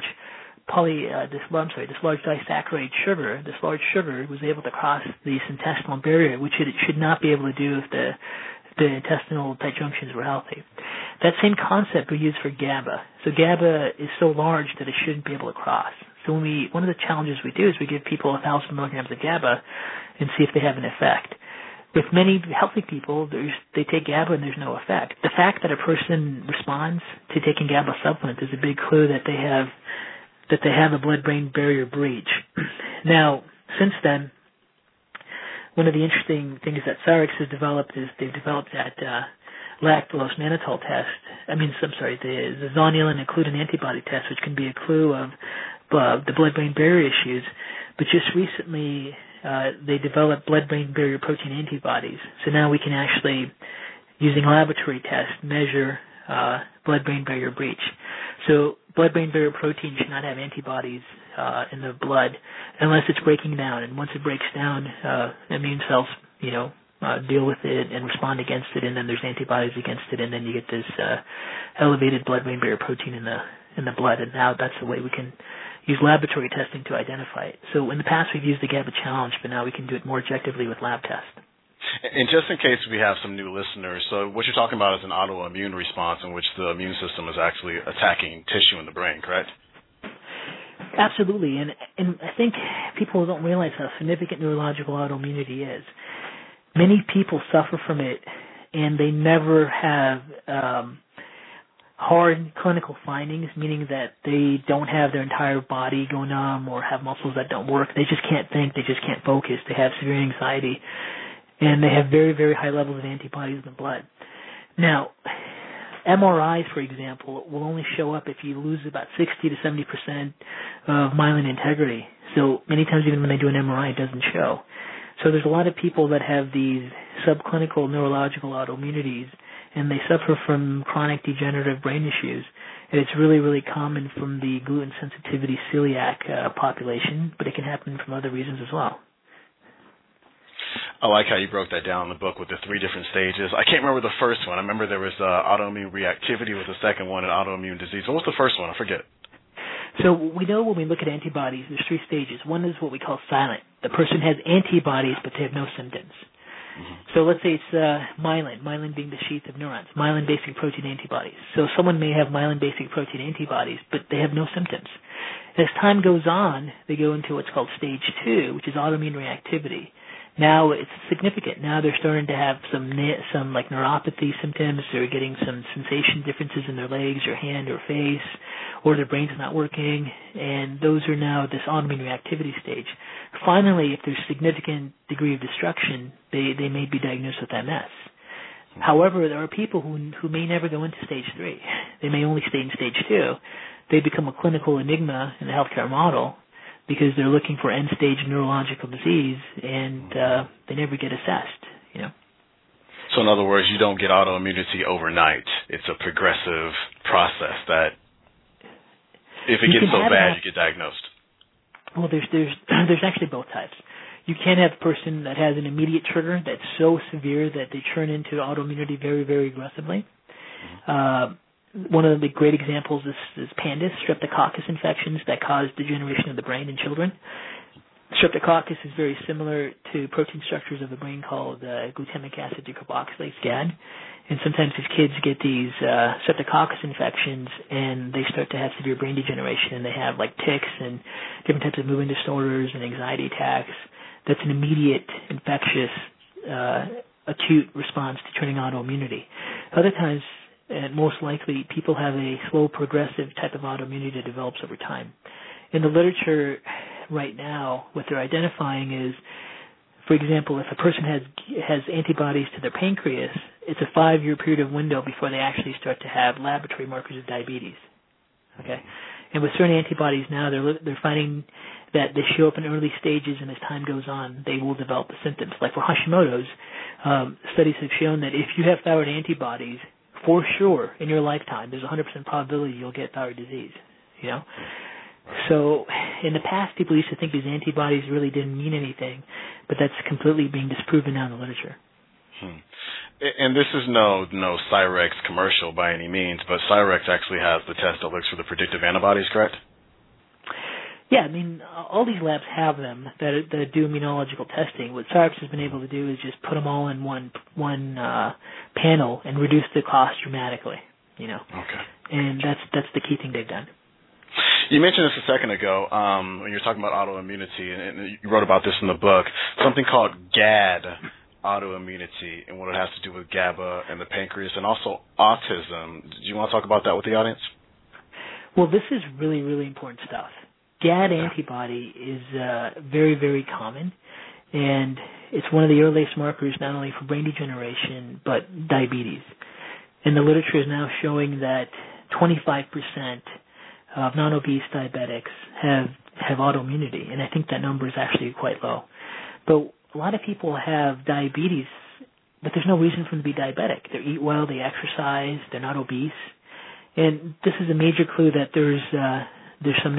disaccharide sugar, this large sugar was able to cross this intestinal barrier, which it should not be able to do if the intestinal tight junctions were healthy. That same concept we use for GABA. So GABA is so large that it shouldn't be able to cross. So one of the challenges we do is we give people 1,000 milligrams of GABA and see if they have an effect. With many healthy people, they take GABA and there's no effect. The fact that a person responds to taking GABA supplements is a big clue that they have a blood-brain barrier breach. Now, since then, one of the interesting things that Cyrix has developed is they've developed that lactulose mannitol test. The zonulin includin antibody test, which can be a clue of the blood-brain barrier issues. But just recently, they developed blood-brain barrier protein antibodies. So now we can actually, using laboratory tests, measure blood-brain barrier breach. So blood-brain barrier protein should not have antibodies in the blood unless it's breaking down. And once it breaks down, immune cells, deal with it and respond against it, and then there's antibodies against it, and then you get this elevated blood-brain barrier protein in the blood. And now that's the way we can use laboratory testing to identify it. So in the past we've used the GABA challenge, but now we can do it more objectively with lab tests. And just in case we have some new listeners, so what you're talking about is an autoimmune response in which the immune system is actually attacking tissue in the brain, correct? Absolutely, and I think people don't realize how significant neurological autoimmunity is. Many people suffer from it, and they never have hard clinical findings, meaning that they don't have their entire body go numb or have muscles that don't work. They just can't think. They just can't focus. They have severe anxiety, and they have very, very high levels of antibodies in the blood. Now, MRIs, for example, will only show up if you lose about 60 to 70% of myelin integrity. So many times even when they do an MRI, it doesn't show. So there's a lot of people that have these subclinical neurological autoimmunities, and they suffer from chronic degenerative brain issues. And it's really, really common from the gluten sensitivity celiac population, but it can happen from other reasons as well. I like how you broke that down in the book with the 3 different stages. I can't remember the first one. I remember there was autoimmune reactivity with the second one and autoimmune disease. What was the first one? I forget. So we know when we look at antibodies, there's 3 stages. One is what we call silent. The person has antibodies, but they have no symptoms. Mm-hmm. So let's say it's myelin being the sheath of neurons, myelin basic protein antibodies. So someone may have myelin basic protein antibodies, but they have no symptoms. As time goes on, they go into what's called stage 2, which is autoimmune reactivity. Now it's significant. Now they're starting to have some like neuropathy symptoms. They're getting some sensation differences in their legs or hand or face, or their brain's not working, and those are now this autoimmune reactivity stage. Finally, if there's significant degree of destruction, they may be diagnosed with MS. However, there are people who may never go into stage 3. They may only stay in stage 2. they become a clinical enigma in the healthcare model because they're looking for end-stage neurological disease, and they never get assessed, you know. So in other words, you don't get autoimmunity overnight. It's a progressive process that if it gets so bad, you get diagnosed. Well, there's actually both types. You can have a person that has an immediate trigger that's so severe that they turn into autoimmunity very, very aggressively. One of the great examples is Pandis, streptococcus infections that cause degeneration of the brain in children. Streptococcus is very similar to protein structures of the brain called glutamic acid decarboxylase, GAD. And sometimes these kids get these streptococcus infections, and they start to have severe brain degeneration, and they have like tics and different types of movement disorders and anxiety attacks. That's an immediate infectious acute response to turning autoimmunity. Other times, and most likely, people have a slow progressive type of autoimmunity that develops over time. In the literature right now, what they're identifying is, for example, if a person has antibodies to their pancreas, it's a 5-year period of window before they actually start to have laboratory markers of diabetes. Okay, and with certain antibodies now, they're finding that they show up in early stages, and as time goes on, they will develop the symptoms. Like for Hashimoto's, studies have shown that if you have thyroid antibodies, for sure in your lifetime, there's a 100% probability you'll get thyroid disease. You know. So in the past, people used to think these antibodies really didn't mean anything, but that's completely being disproven now in the literature. And this is no Cyrex commercial by any means, but Cyrex actually has the test that looks for the predictive antibodies, correct? Yeah, I mean, all these labs have them that do immunological testing. What Cyrex has been able to do is just put them all in one panel and reduce the cost dramatically, you know. Okay. And that's the key thing they've done. You mentioned this a second ago when you were talking about autoimmunity, and you wrote about this in the book, something called GAD autoimmunity and what it has to do with GABA and the pancreas and also autism. Do you want to talk about that with the audience? Well, this is really, really important stuff. GAD antibody is very, very common, and it's one of the earliest markers not only for brain degeneration but diabetes. And the literature is now showing that 25% of non-obese diabetics have autoimmunity, and I think that number is actually quite low. But a lot of people have diabetes, but there's no reason for them to be diabetic. They eat well, they exercise, they're not obese, and this is a major clue that there's some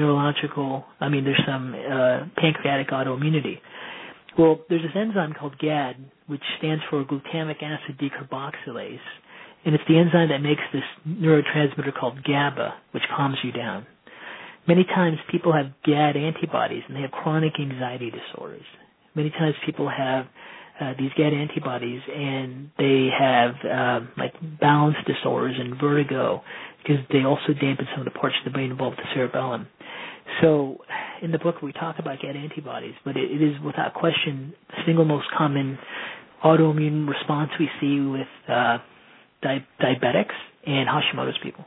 pancreatic autoimmunity. Well, there's this enzyme called GAD, which stands for glutamic acid decarboxylase, and it's the enzyme that makes this neurotransmitter called GABA, which calms you down. Many times people have GAD antibodies, and they have chronic anxiety disorders. Many times people have these GAD antibodies, and they have like balance disorders and vertigo, because they also dampen some of the parts of the brain involved with the cerebellum. So in the book we talk about GAD antibodies, but it is without question the single most common autoimmune response we see with diabetics and Hashimoto's people.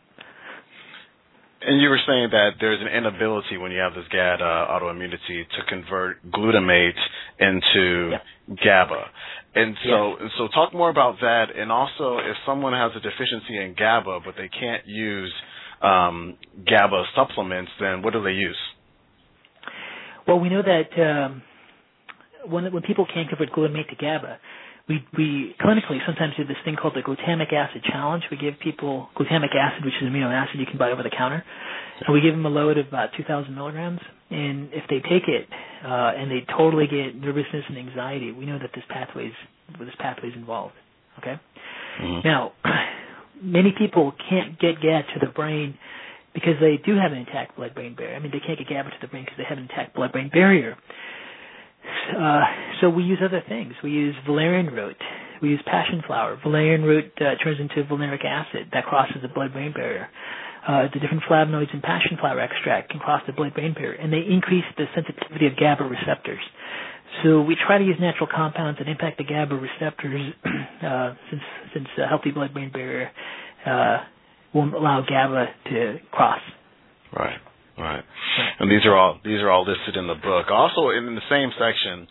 And you were saying that there's an inability when you have this GAD autoimmunity to convert glutamate into GABA. And so talk more about that. And also, if someone has a deficiency in GABA but they can't use GABA supplements, then what do they use? Well, we know that when people can't convert glutamate to GABA, we clinically sometimes do this thing called the glutamic acid challenge. We give people glutamic acid, which is an amino acid you can buy over the counter, and we give them a load of about 2,000 milligrams. And if they take it and they totally get nervousness and anxiety, we know that this pathway is involved. Okay. Mm-hmm. Now, many people can't get GAD to the brain because they do have an intact blood-brain barrier. I mean, they can't get GABA to the brain because they have an intact blood-brain barrier. So we use other things. We use valerian root. We use passion flower. Valerian root turns into valeric acid that crosses the blood-brain barrier. The different flavonoids in passion flower extract can cross the blood-brain barrier, and they increase the sensitivity of GABA receptors. So we try to use natural compounds that impact the GABA receptors, since a healthy blood-brain barrier won't allow GABA to cross. Right. And these are all listed in the book. Also, in the same section,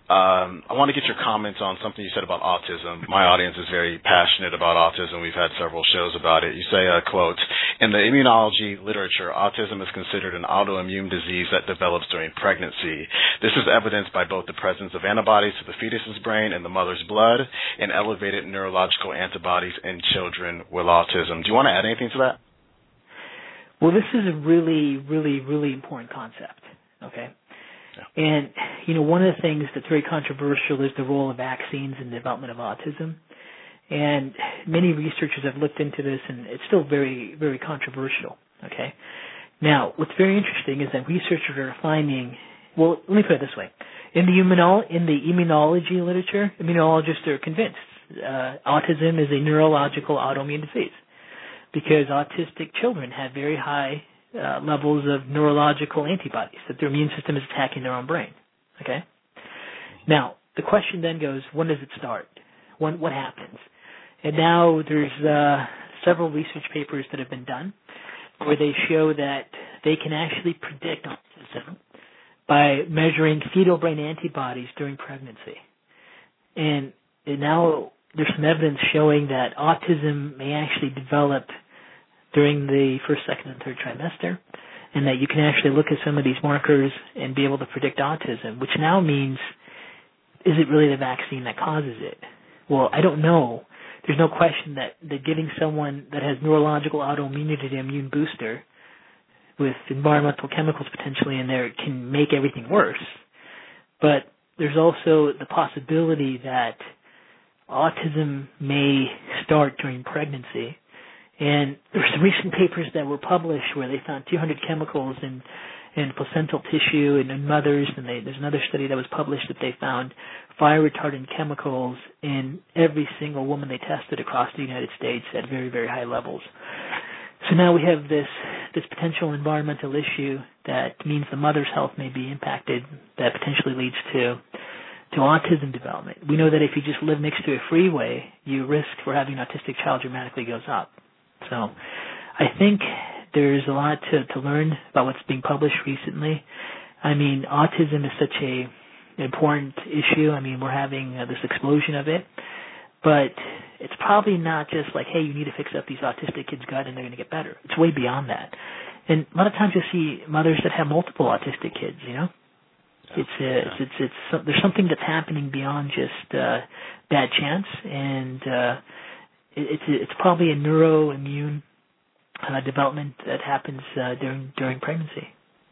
I want to get your comments on something you said about autism. My audience is very passionate about autism. We've had several shows about it. You say, quote, in the immunology literature, autism is considered an autoimmune disease that develops during pregnancy. This is evidenced by both the presence of antibodies to the fetus's brain and the mother's blood and elevated neurological antibodies in children with autism. Do you want to add anything to that? Well, this is a really, really, really important concept, okay? Yeah. And, one of the things that's very controversial is the role of vaccines in the development of autism. And many researchers have looked into this, and it's still very, very controversial, okay? Now, what's very interesting is that researchers are finding, well, let me put it this way. In the immunology literature, immunologists are convinced autism is a neurological autoimmune disease because autistic children have very high levels of neurological antibodies, that their immune system is attacking their own brain, okay? Now, the question then goes, when does it start? What happens? And now there's several research papers that have been done where they show that they can actually predict autism by measuring fetal brain antibodies during pregnancy. And now there's some evidence showing that autism may actually develop during the first, second, and third trimester, and that you can actually look at some of these markers and be able to predict autism, which now means, is it really the vaccine that causes it? Well, I don't know. There's no question that giving someone that has neurological autoimmunity an immune booster with environmental chemicals potentially in there can make everything worse. But there's also the possibility that autism may start during pregnancy. And there's some recent papers that were published where they found 200 chemicals in placental tissue and in mothers, and there's another study that was published that they found fire-retardant chemicals in every single woman they tested across the United States at very, very high levels. So now we have this potential environmental issue that means the mother's health may be impacted, that potentially leads to autism development. We know that if you just live next to a freeway, your risk for having an autistic child dramatically goes up. So I think there's a lot to learn about what's being published recently. Autism is such an important issue. We're having this explosion of it. But it's probably not just like, hey, you need to fix up these autistic kids' gut and they're going to get better. It's way beyond that. And a lot of times you see mothers that have multiple autistic kids, It's there's something that's happening beyond just bad chance, and it's probably a neuroimmune development that happens during pregnancy.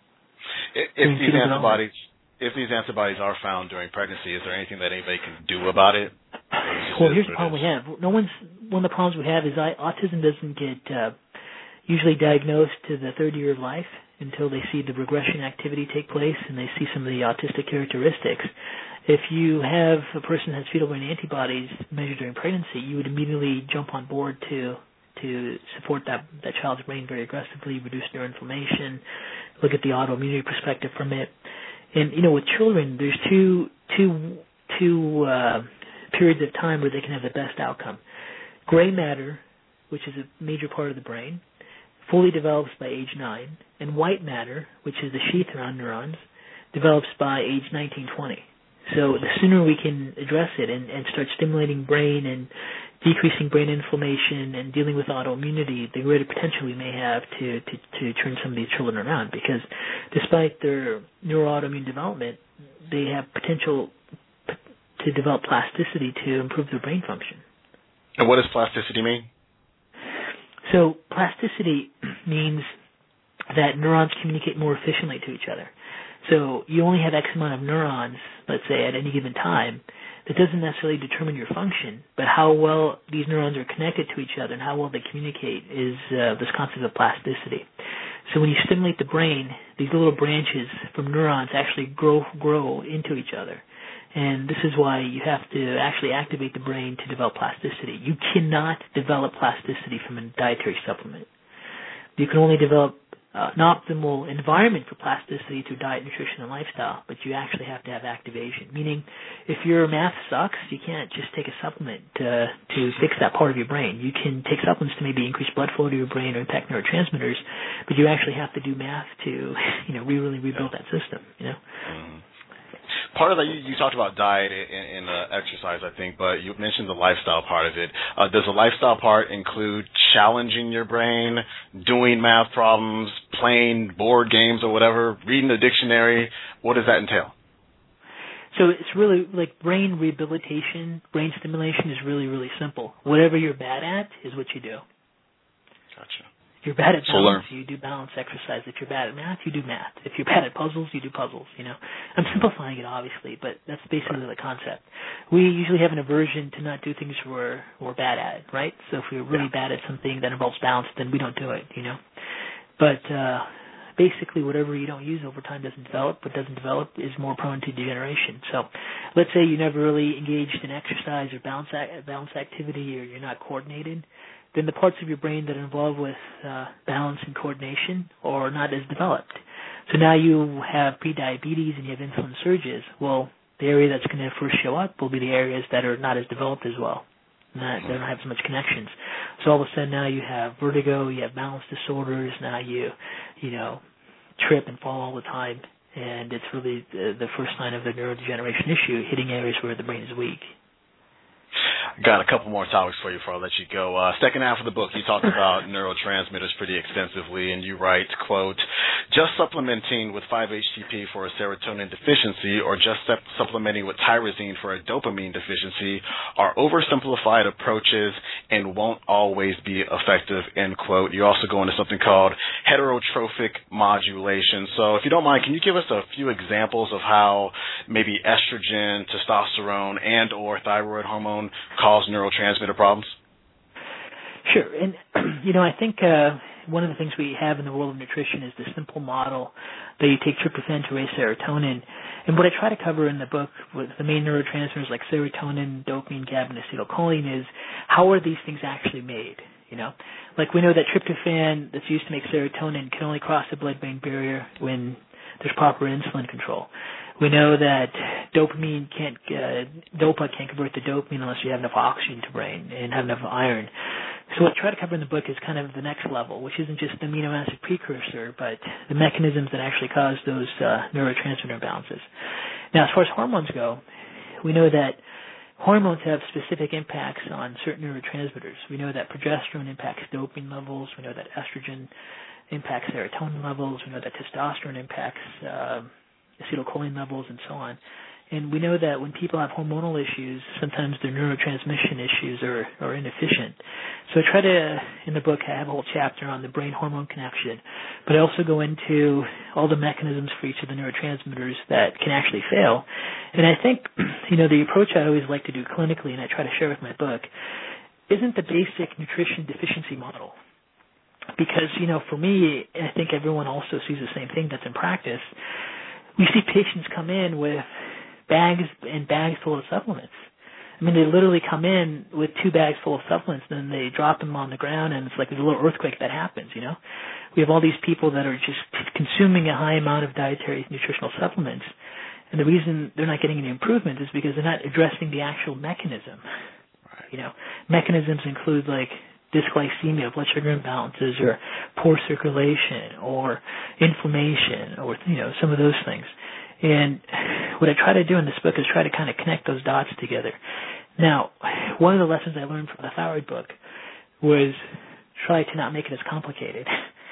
If these antibodies are found during pregnancy, is there anything that anybody can do about it? Well, here's the problem we have. One of the problems we have is autism doesn't get usually diagnosed to the third year of life until they see the regression activity take place and they see some of the autistic characteristics. If you have a person that has fetal brain antibodies measured during pregnancy, you would immediately jump on board to support that child's brain very aggressively, reduce neuroinflammation, look at the autoimmunity perspective from it. And with children, there's two periods of time where they can have the best outcome. Gray matter, which is a major part of the brain, fully develops by age 9, and white matter, which is the sheath around neurons, develops by age 19, 20. So the sooner we can address it and start stimulating brain and decreasing brain inflammation and dealing with autoimmunity, the greater potential we may have to turn some of these children around, because despite their neuroautoimmune development, they have potential to develop plasticity to improve their brain function. And what does plasticity mean? So plasticity means that neurons communicate more efficiently to each other. So you only have X amount of neurons, let's say, at any given time. That doesn't necessarily determine your function, but how well these neurons are connected to each other and how well they communicate is this concept of plasticity. So when you stimulate the brain, these little branches from neurons actually grow into each other. And this is why you have to actually activate the brain to develop plasticity. You cannot develop plasticity from a dietary supplement. You can only develop an optimal environment for plasticity through diet, nutrition, and lifestyle, but you actually have to have activation. Meaning, if your math sucks, you can't just take a supplement to fix that part of your brain. You can take supplements to maybe increase blood flow to your brain or impact neurotransmitters, but you actually have to do math to, really rebuild that system, Mm-hmm. Part of that, you talked about diet and exercise, I think, but you mentioned the lifestyle part of it. Does the lifestyle part include challenging your brain, doing math problems, playing board games or whatever, reading the dictionary? What does that entail? So it's really like brain rehabilitation, brain stimulation is really, really simple. Whatever you're bad at is what you do. Gotcha. If you're bad at balance, you do balance exercise. If you're bad at math, you do math. If you're bad at puzzles, you do puzzles, you know. I'm simplifying it, obviously, but that's basically the concept. We usually have an aversion to not do things we're bad at, right? So if we're really bad at something that involves balance, then we don't do it, you know. But basically whatever you don't use over time doesn't develop. What doesn't develop is more prone to degeneration. So let's say you never really engaged in exercise or balance activity, or you're not coordinated, then the parts of your brain that are involved with balance and coordination are not as developed. So now you have prediabetes and you have insulin surges. Well, the area that's going to first show up will be the areas that are not as developed as well. They don't have so much connections. So all of a sudden now you have vertigo, you have balance disorders, now you trip and fall all the time, and it's really the first sign of the neurodegeneration issue, hitting areas where the brain is weak. Got a couple more topics for you before I let you go. Second half of the book, you talk about neurotransmitters pretty extensively, and you write, quote, just supplementing with 5-HTP for a serotonin deficiency or just supplementing with tyrosine for a dopamine deficiency are oversimplified approaches and won't always be effective, end quote. You also go into something called heterotrophic modulation. So if you don't mind, can you give us a few examples of how maybe estrogen, testosterone, and or thyroid hormone cause neurotransmitter problems? Sure. And, I think one of the things we have in the world of nutrition is the simple model that you take tryptophan to raise serotonin. And what I try to cover in the book with the main neurotransmitters like serotonin, dopamine, GABA, and acetylcholine is how are these things actually made? Like we know that tryptophan that's used to make serotonin can only cross the blood-brain barrier when there's proper insulin control. We know that dopa can't convert to dopamine unless you have enough oxygen to brain and have enough iron. So what I try to cover in the book is kind of the next level, which isn't just the amino acid precursor, but the mechanisms that actually cause those neurotransmitter imbalances. Now, as far as hormones go, we know that hormones have specific impacts on certain neurotransmitters. We know that progesterone impacts dopamine levels. We know that estrogen impacts serotonin levels. We know that testosterone impacts acetylcholine levels and so on. And we know that when people have hormonal issues, sometimes their neurotransmission issues are inefficient. So I try to, in the book, I have a whole chapter on the brain-hormone connection, but I also go into all the mechanisms for each of the neurotransmitters that can actually fail. And I think, the approach I always like to do clinically, and I try to share with my book, isn't the basic nutrition deficiency model. Because, for me, I think everyone also sees the same thing that's in practice. We see patients come in with bags and bags full of supplements. I mean, they literally come in with 2 bags full of supplements, then they drop them on the ground, and it's like there's a little earthquake that happens, We have all these people that are just consuming a high amount of dietary nutritional supplements, and the reason they're not getting any improvement is because they're not addressing the actual mechanism. Right. Mechanisms include, like, dysglycemia, blood sugar imbalances, or poor circulation, or inflammation, or some of those things. And what I try to do in this book is try to kind of connect those dots together. Now, one of the lessons I learned from the thyroid book was try to not make it as complicated.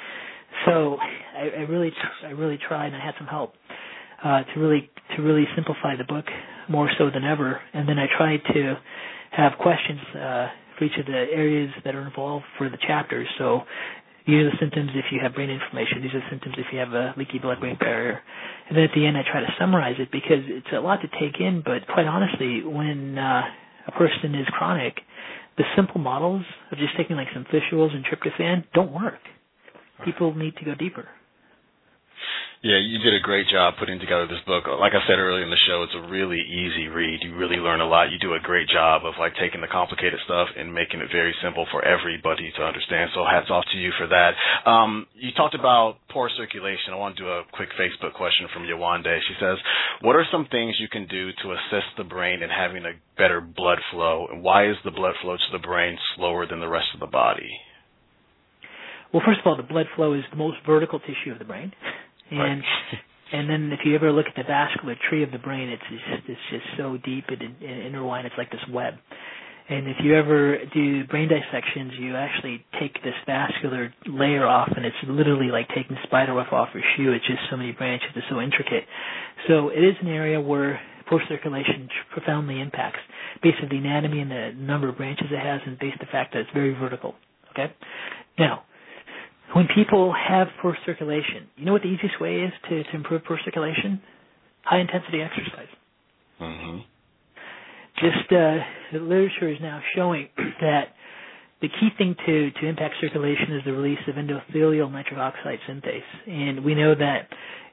So I really tried, and I had some help to really simplify the book more so than ever. And then I tried to have questions for each of the areas that are involved for the chapters. So these are the symptoms if you have brain inflammation. These are the symptoms if you have a leaky blood-brain barrier. And then at the end, I try to summarize it because it's a lot to take in. But quite honestly, when a person is chronic, the simple models of just taking like some fish oils and tryptophan don't work. People need to go deeper. Yeah, you did a great job putting together this book. Like I said earlier in the show, it's a really easy read. You really learn a lot. You do a great job of like taking the complicated stuff and making it very simple for everybody to understand. So hats off to you for that. You talked about poor circulation. I want to do a quick Facebook question from Yawande. She says, what are some things you can do to assist the brain in having a better blood flow? And why is the blood flow to the brain slower than the rest of the body? Well, first of all, the blood flow is the most vertical tissue of the brain. And And then if you ever look at the vascular tree of the brain, it's just so deep and intertwined. It's like this web. And if you ever do brain dissections, you actually take this vascular layer off, and it's literally like taking spider web off your shoe. It's just so many branches. It's so intricate. So it is an area where forced circulation profoundly impacts basically the anatomy and the number of branches it has, and based on the fact that it's very vertical. Okay? Now, when people have forced circulation, you know what the easiest way is to improve forced circulation? High-intensity exercise. Mm-hmm. Just the literature is now showing that the key thing to impact circulation is the release of endothelial nitric oxide synthase, and we know that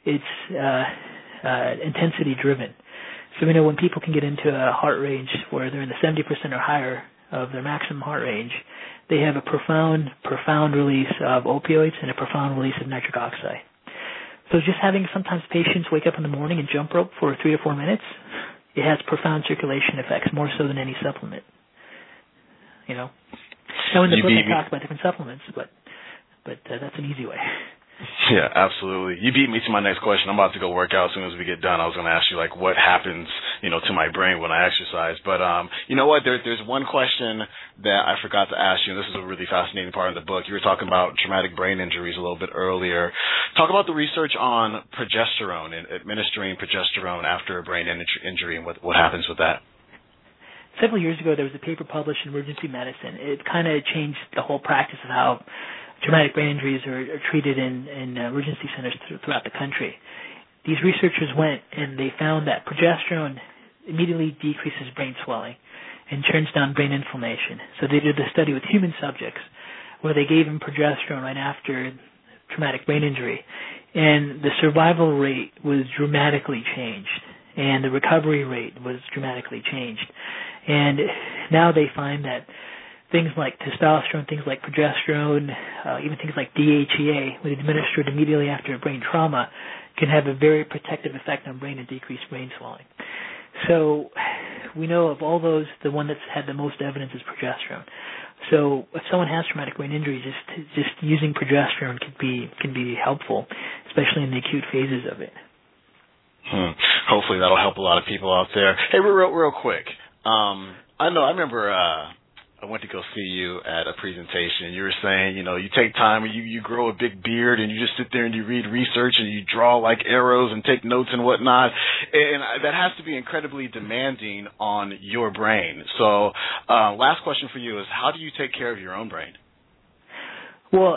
it's intensity-driven. So we know when people can get into a heart range where they're in the 70% or higher of their maximum heart range, they have a profound release of opioids and a profound release of nitric oxide. So just having sometimes patients wake up in the morning and jump rope for 3 or 4 minutes, it has profound circulation effects, more so than any supplement. You know? Now in the book I talk about different supplements, but that's an easy way. Yeah, absolutely. You beat me to my next question. I'm about to go work out as soon as we get done. I was going to ask you, like, what happens, to my brain when I exercise. But you know what? There's one question that I forgot to ask you, and this is a really fascinating part of the book. You were talking about traumatic brain injuries a little bit earlier. Talk about the research on progesterone and administering progesterone after a brain injury and what happens with that. Several years ago, there was a paper published in Emergency Medicine. It kind of changed the whole practice of how traumatic brain injuries are treated in emergency centers throughout the country. These researchers went and they found that progesterone immediately decreases brain swelling and turns down brain inflammation. So they did a study with human subjects where they gave them progesterone right after traumatic brain injury, and the survival rate was dramatically changed, and the recovery rate was dramatically changed. And now they find that things like testosterone, things like progesterone, even things like DHEA, when administered immediately after a brain trauma, can have a very protective effect on brain and decrease brain swelling. So we know of all those, the one that's had the most evidence is progesterone. So if someone has traumatic brain injury, just using progesterone can be helpful, especially in the acute phases of it. Hopefully that'll help a lot of people out there. Hey, real quick. I remember I went to go see you at a presentation, and you were saying, you take time and you grow a big beard and you just sit there and you read research and you draw like arrows and take notes and whatnot. And that has to be incredibly demanding on your brain. So last question for you is, how do you take care of your own brain? Well,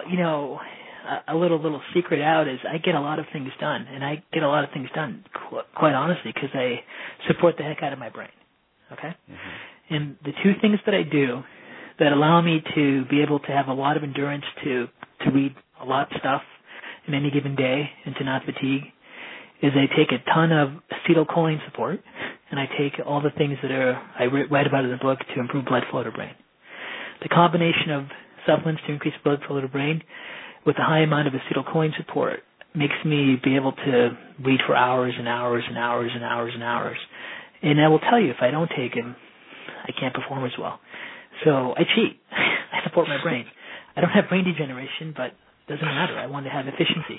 a little secret out is I get a lot of things done, and I get a lot of things done, quite honestly, because I support the heck out of my brain. Okay? Mm-hmm. And the two things that I do that allow me to be able to have a lot of endurance to read a lot of stuff in any given day and to not fatigue is I take a ton of acetylcholine support, and I take all the things that I write about in the book to improve blood flow to brain. The combination of supplements to increase blood flow to brain with a high amount of acetylcholine support makes me be able to read for hours and hours and hours and hours and hours. And I will tell you, if I don't take them, I can't perform as well. So I cheat. I support my brain. I don't have brain degeneration, but it doesn't matter. I want to have efficiency.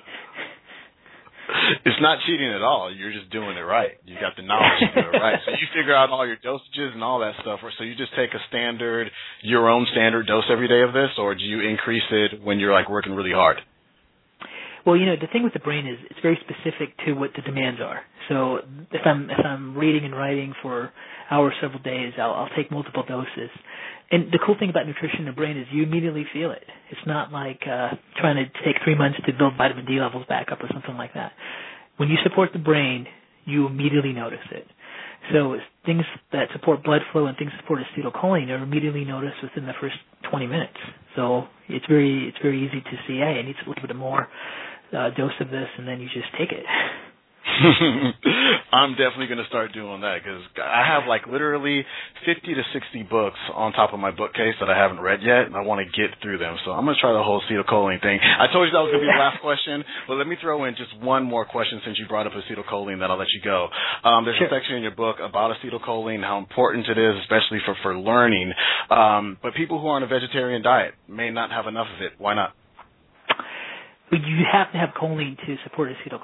It's not cheating at all. You're just doing it right. You got the knowledge to do it right. So you figure out all your dosages and all that stuff. So you just take your own standard dose every day of this, or do you increase it when you're like working really hard? Well, the thing with the brain is it's very specific to what the demands are. So if I'm reading and writing for hours, several days, I'll take multiple doses. And the cool thing about nutrition in the brain is you immediately feel it. It's not like trying to take 3 months to build vitamin D levels back up or something like that. When you support the brain, you immediately notice it. So things that support blood flow and things that support acetylcholine are immediately noticed within the first 20 minutes. So it's very easy to see, hey, I need a little bit more dose of this, and then you just take it. I'm definitely going to start doing that because I have like literally 50 to 60 books on top of my bookcase that I haven't read yet, and I want to get through them. So I'm going to try the whole acetylcholine thing. I told you that was going to be the last question, but let me throw in just one more question since you brought up acetylcholine, then I'll let you go. There's a section in your book about acetylcholine, how important it is, especially for learning. But people who are on a vegetarian diet may not have enough of it. Why not? You have to have choline to support acetylcholine.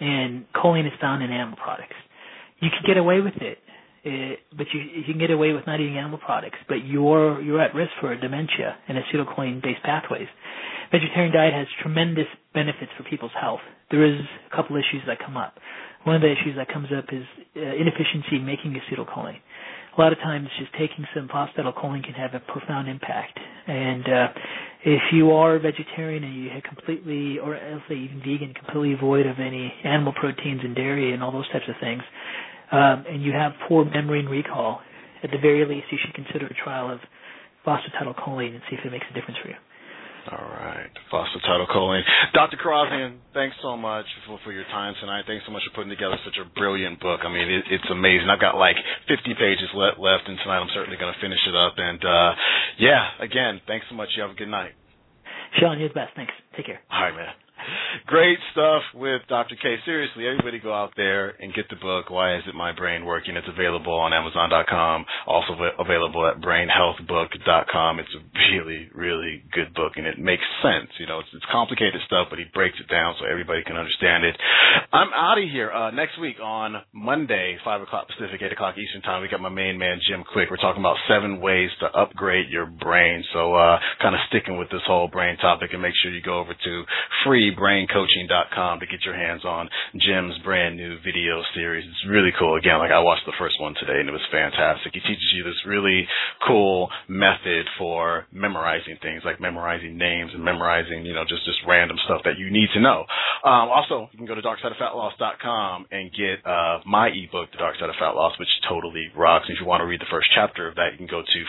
and choline is found in animal products. You can get away with it, but you can get away with not eating animal products, but you're at risk for dementia and acetylcholine-based pathways. Vegetarian diet has tremendous benefits for people's health. There is a couple issues that come up. One of the issues that comes up is inefficiency in making acetylcholine. A lot of times just taking some phosphatidylcholine can have a profound impact. And if you are a vegetarian and you have completely, or I'll say even vegan, completely void of any animal proteins and dairy and all those types of things, and you have poor memory and recall, at the very least you should consider a trial of phosphatidylcholine and see if it makes a difference for you. All right. Phosphatidylcholine. Dr. Kharrazian, thanks so much for your time tonight. Thanks so much for putting together such a brilliant book. I mean, it's amazing. I've got like 50 pages left, and tonight I'm certainly going to finish it up. And, again, thanks so much. You have a good night. Sean, you're the best. Thanks. Take care. All right, man. Great stuff with Dr. K. Seriously, everybody go out there and get the book, Why Is It My Brain Working? It's available on Amazon.com, also available at brainhealthbook.com. It's a really, really good book, and it makes sense. You know, it's complicated stuff, but he breaks it down so everybody can understand it. I'm out of here. Next week on Monday, 5 o'clock Pacific, 8 o'clock Eastern Time, we got my main man, Jim Quick. We're talking about 7 ways to upgrade your brain. So kind of sticking with this whole brain topic, and make sure you go over to freebraincoaching.com to get your hands on Jim's brand new video series. It's really cool. Again, like I watched the first one today and it was fantastic. He teaches you this really cool method for memorizing things, like memorizing names and memorizing, just random stuff that you need to know. Also, you can go to darksideoffatloss.com and get my ebook, The Dark Side of Fat Loss, which totally rocks. And if you want to read the first chapter of that, you can go to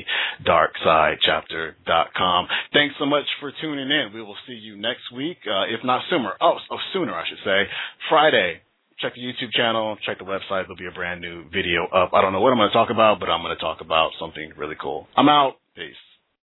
freedarksidechapter.com. Thanks so much for tuning in. We will see you next week, if not sooner. Sooner, I should say. Friday. Check the YouTube channel. Check the website. There'll be a brand new video up. I don't know what I'm going to talk about, but I'm going to talk about something really cool. I'm out. Peace.